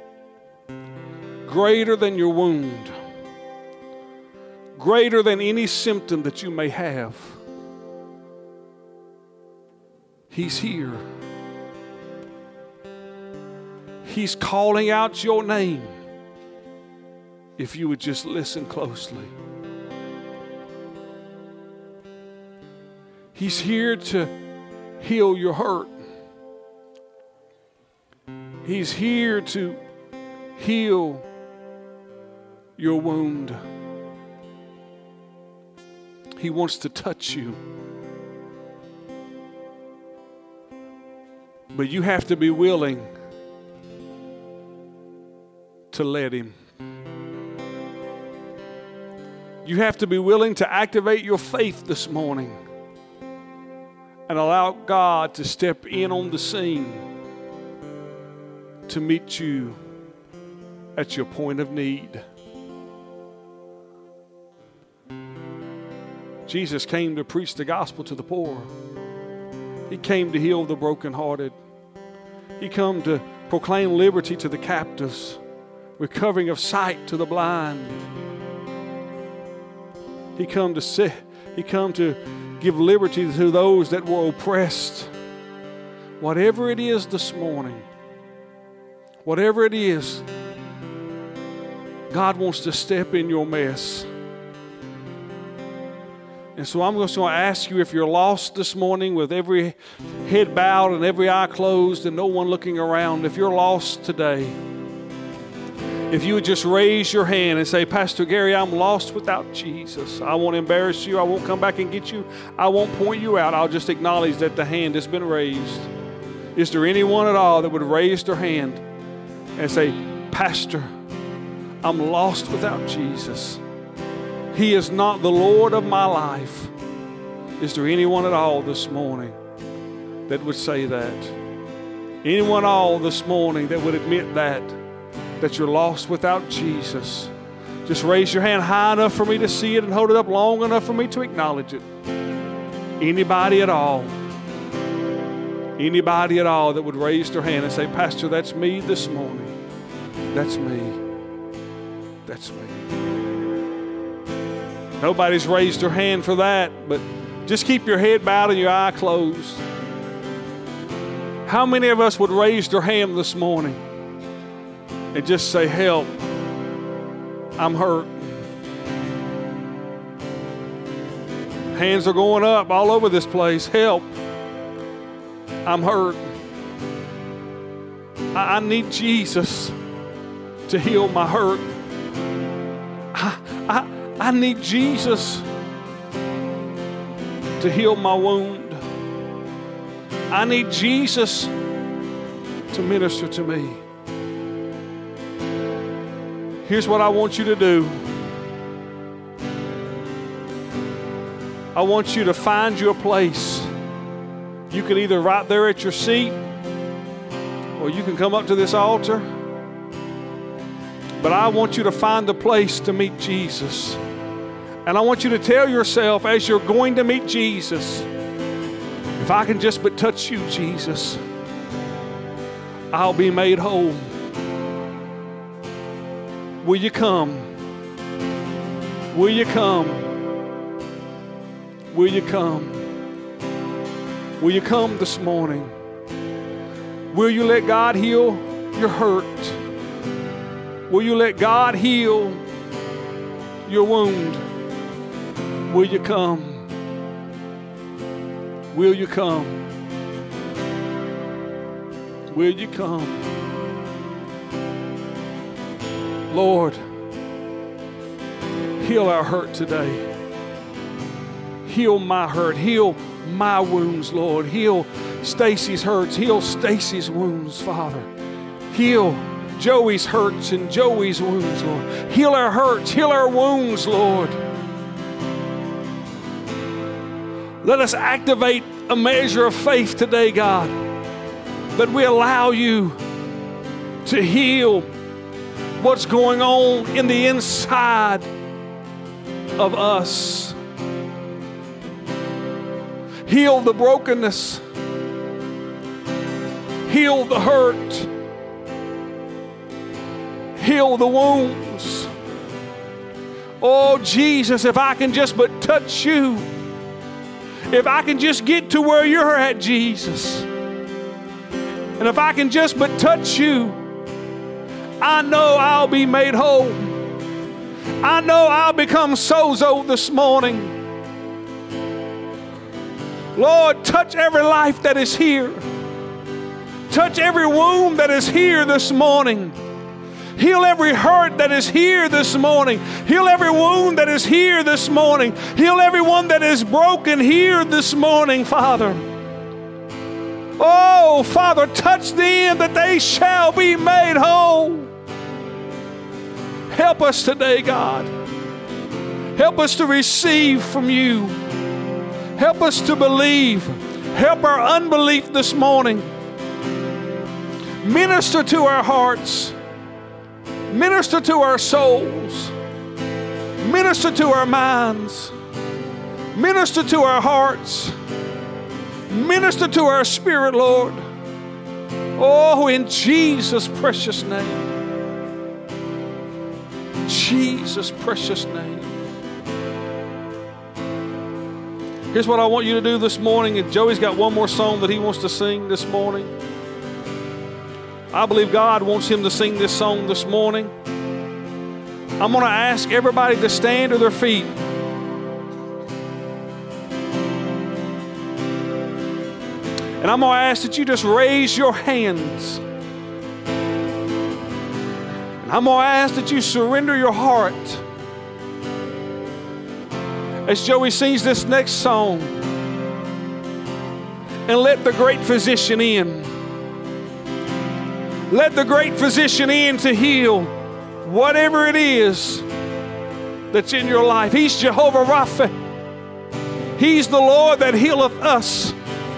greater than your wound, greater than any symptom that you may have. He's here. He's calling out your name if you would just listen closely. He's here to heal your hurt. He's here to heal your wound. He wants to touch you. But you have to be willing to let him. You have to be willing to activate your faith this morning and allow God to step in on the scene to meet you at your point of need. Jesus came to preach the gospel to the poor. He came to heal the brokenhearted. He came to proclaim liberty to the captives, recovering of sight to the blind. He come to say, he come to give liberty to those that were oppressed. Whatever it is this morning, whatever it is, God wants to step in your mess. And so I'm just going to ask you, if you're lost this morning with every head bowed and every eye closed and no one looking around, if you're lost today, if you would just raise your hand and say, Pastor Gary, I'm lost without Jesus. I won't embarrass you. I won't come back and get you. I won't point you out. I'll just acknowledge that the hand has been raised. Is there anyone at all that would raise their hand and say, Pastor, I'm lost without Jesus. He is not the Lord of my life. Is there anyone at all this morning that would say that? Anyone at all this morning that would admit that? That you're lost without Jesus? Just raise your hand high enough for me to see it and hold it up long enough for me to acknowledge it. Anybody at all? Anybody at all that would raise their hand and say, Pastor, that's me this morning. That's me. That's me. Nobody's raised their hand for that, but just keep your head bowed and your eye closed. How many of us would raise their hand this morning and just say, help, I'm hurt. Hands are going up all over this place. Help, I'm hurt. I, I need Jesus to heal my hurt. I, I, I need Jesus to heal my wound. I need Jesus to minister to me. Here's what I want you to do. I want you to find you a place. You can either right there at your seat, or you can come up to this altar. But I want you to find a place to meet Jesus. And I want you to tell yourself as you're going to meet Jesus, if I can just but touch you, Jesus, I'll be made whole. Will you come? Will you come? Will you come? Will you come this morning? Will you let God heal your hurt? Will you let God heal your wound? Will you come? Will you come? Will you come? Lord, heal our hurt today. Heal my hurt. Heal my wounds, Lord. Heal Stacy's hurts. Heal Stacy's wounds, Father. Heal Joey's hurts and Joey's wounds, Lord. Heal our hurts. Heal our wounds, Lord. Let us activate a measure of faith today, God, that we allow you to heal what's going on in the inside of us. Heal the brokenness. Heal the hurt. Heal the wounds. Oh, Jesus, if I can just but touch you, if I can just get to where you're at, Jesus, and if I can just but touch you, I know I'll be made whole. I know I'll become sozo this morning. Lord, touch every life that is here. Touch every wound that is here this morning. Heal every hurt that is here this morning. Heal every wound that is here this morning. Heal everyone that is broken here this morning, Father. Oh, Father, touch them that they shall be made whole. Help us today, God. Help us to receive from you. Help us to believe. Help our unbelief this morning. Minister to our hearts. Minister to our souls. Minister to our minds. Minister to our hearts. Minister to our spirit, Lord. Oh, in Jesus' precious name. Jesus' precious name. Here's what I want you to do this morning. And Joey's got one more song that he wants to sing this morning. I believe God wants him to sing this song this morning. I'm going to ask everybody to stand to their feet. And I'm going to ask that you just raise your hands. And I'm going to ask that you surrender your heart. As Joey sings this next song, and let the great physician in. Let the great physician in to heal whatever it is that's in your life. He's Jehovah Rapha. He's the Lord that healeth us.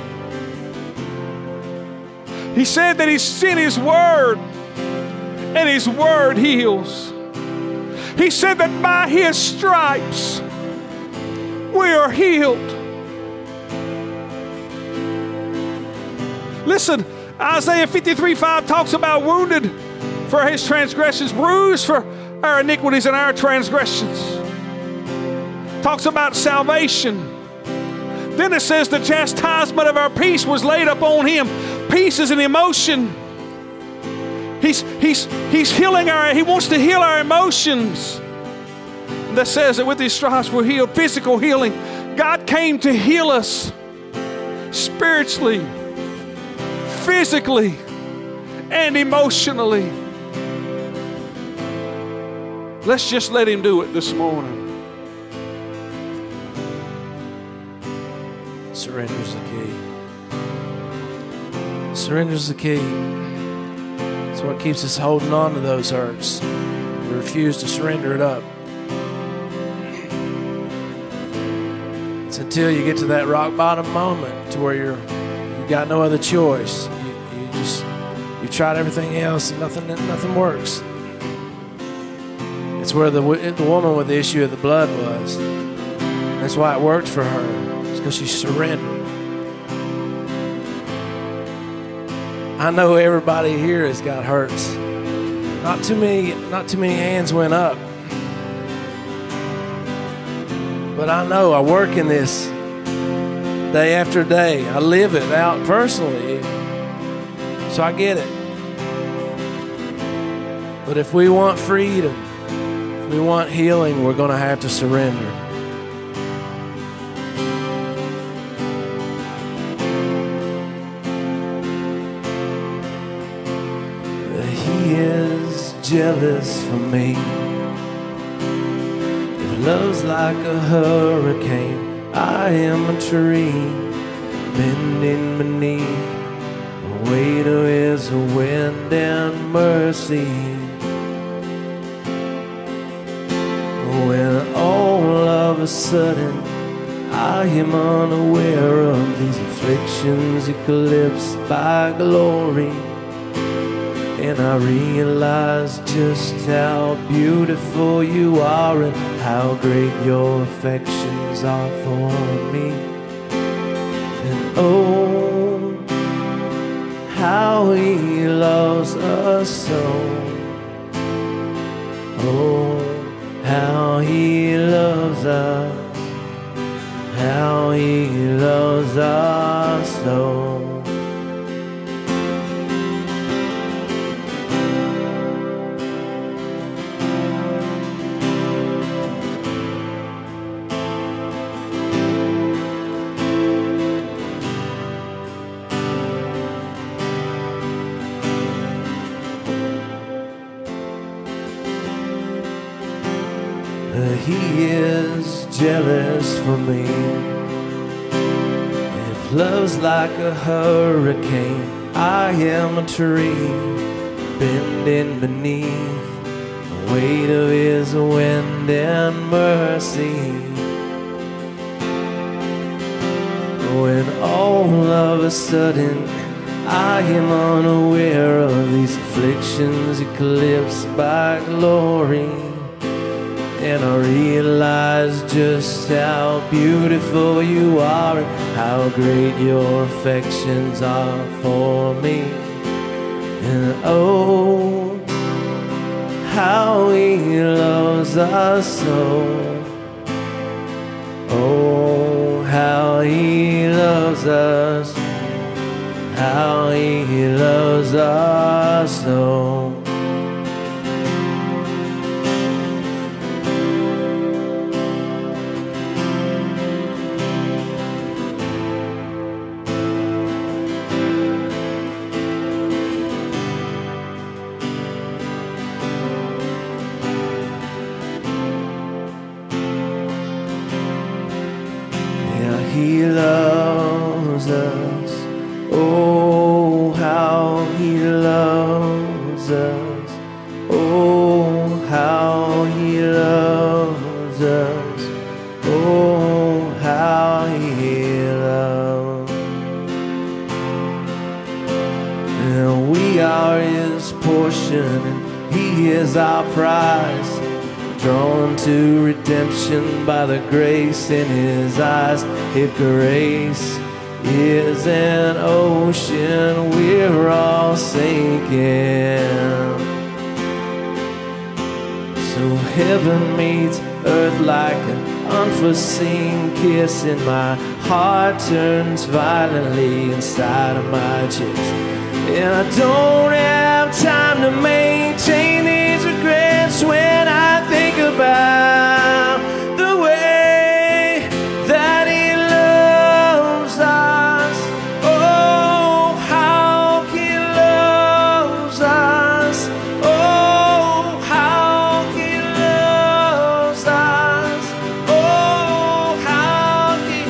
He said that He sent His word, and His word heals. He said that by His stripes we are healed. Listen, Isaiah fifty-three five talks about wounded for His transgressions, bruised for our iniquities and our transgressions. Talks about salvation. Then it says the chastisement of our peace was laid upon Him. Peace is an emotion. He's, he's, he's healing our, He wants to heal our emotions. And that says that with His stripes we're healed. Physical healing. God came to heal us spiritually, physically, and emotionally. Let's just let Him do it this morning. Surrender's the key. Surrender's the key. It's what keeps us holding on to those hurts. We refuse to surrender it up. It's until you get to that rock bottom moment to where you're you got no other choice. You, you just you've tried everything else and nothing nothing works. It's where the the woman with the issue of the blood was. That's why it worked for her. It's because she surrendered. I know everybody here has got hurts. Not too many, not too many hands went up. But I know I work in this day after day. I live it out personally. So I get it. But if we want freedom, if we want healing, we're going to have to surrender. He is jealous for me. If love's like a hurricane, I am a tree bending beneath the weight of His wind and mercy. When all of a sudden I am unaware of these afflictions eclipsed by glory, and I realize just how beautiful You are and how great Your affections are for me. And oh, how He loves us so. Oh, how He loves us. How He loves us so. He is jealous for me. If love's like a hurricane, I am a tree bending beneath the weight of His wind and mercy. When all of a sudden I am unaware of these afflictions eclipsed by glory, and I realize just how beautiful You are and how great Your affections are for me. And oh, how He loves us so. Oh, how He loves us. How He loves us so. how he loves us. Oh, how he loves us. Oh, how he loves. And we are his portion, and he is our prize. Drawn to redemption by the grace in his eyes. If grace is an ocean, we're all sinking. So heaven meets earth like an unforeseen kiss, and my heart turns violently inside of my chest. And I don't have time to maintain these regrets when I think about the way that he loves us. Oh, how he loves us. Oh, how he loves us. Oh, how he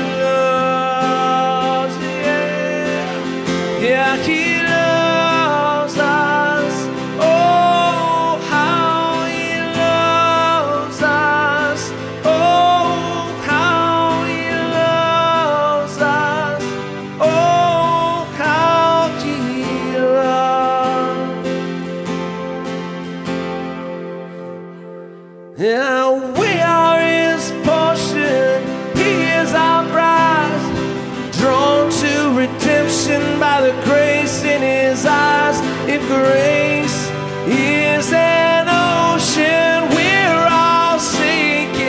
loves. Yeah, yeah, he loves us. Oh, how he loves us. Oh, how he loves us. Oh, how he loves. Yeah, we are his portion. He is our prize. Drawn to redemption by the grace in his eyes. If grace is an ocean, we're all sinking.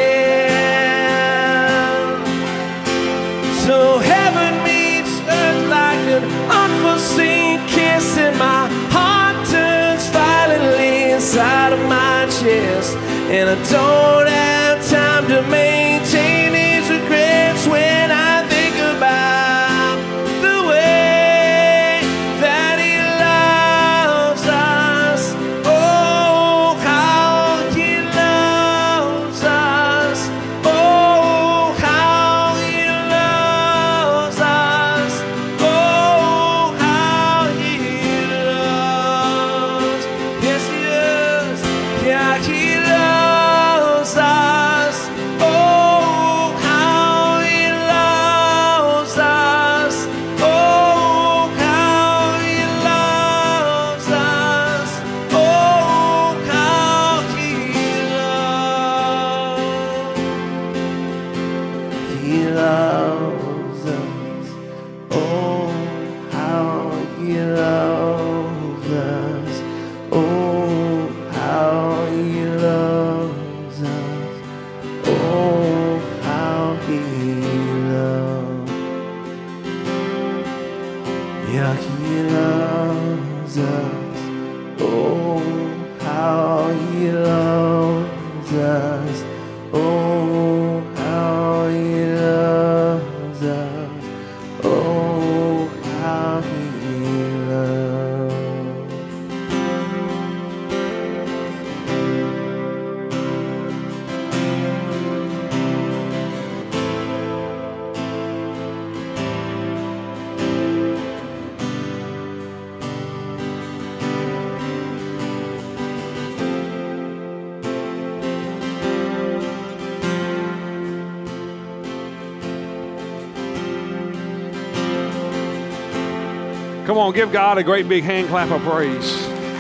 So heaven meets earth like an unforeseen kiss, and my heart turns violently inside of my chest. And I don't have time to maintain these regrets when I think about the way that he loves us. Oh, how he loves us. Oh, how he loves us. Oh, how he loves. Yes, he does. Yeah, he loves us. Oh, how he loves us. Oh, how he loves us. Oh, how he loves. He loves us. Oh, how he loves us. Oh, how he loves us. Oh, how he loves. Yeah, he loves us. Oh, how he loves us. Oh, how he loves us. Oh, how he loves. Come on, give God a great big hand clap of praise.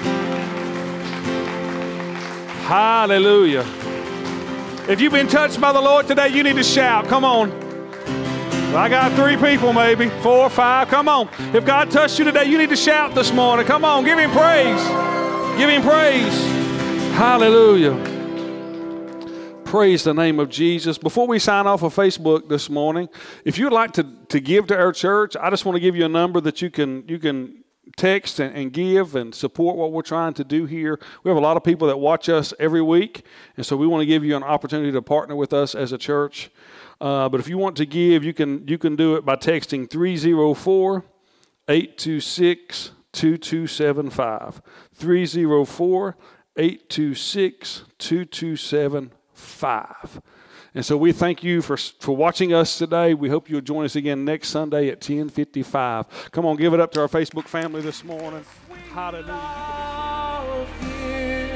Hallelujah. If you've been touched by the Lord today, you need to shout. Come on. Well, I got three people maybe, four or five. Come on. If God touched you today, you need to shout this morning. Come on, give him praise. Give him praise. Hallelujah. Praise the name of Jesus. Before we sign off of Facebook this morning, if you'd like to, to give to our church, I just want to give you a number that you can you can text and, and give and support what we're trying to do here. We have a lot of people that watch us every week, and so we want to give you an opportunity to partner with us as a church. Uh, but if you want to give, you can you can do it by texting three oh four, eight two six, two two seven five. three oh four, eight two six, two two seven five. And so we thank you for, for watching us today. We hope you'll join us again next Sunday at ten fifty-five. Come on, give it up to our Facebook family this morning. Hallelujah.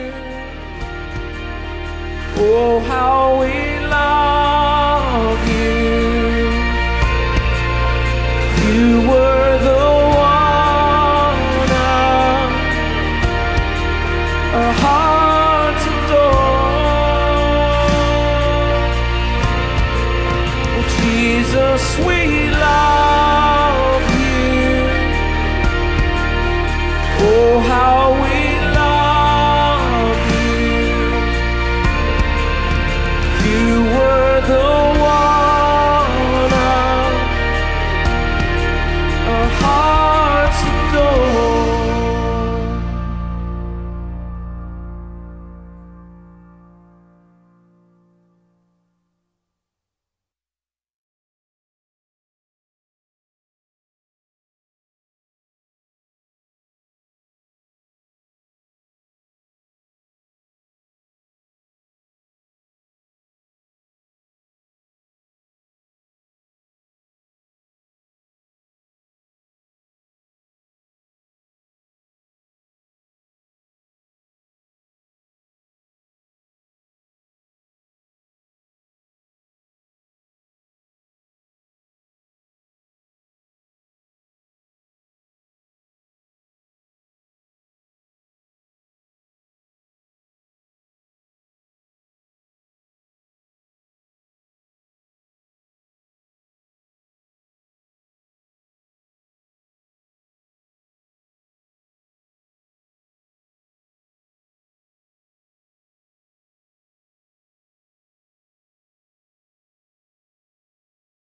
Oh, how we love you.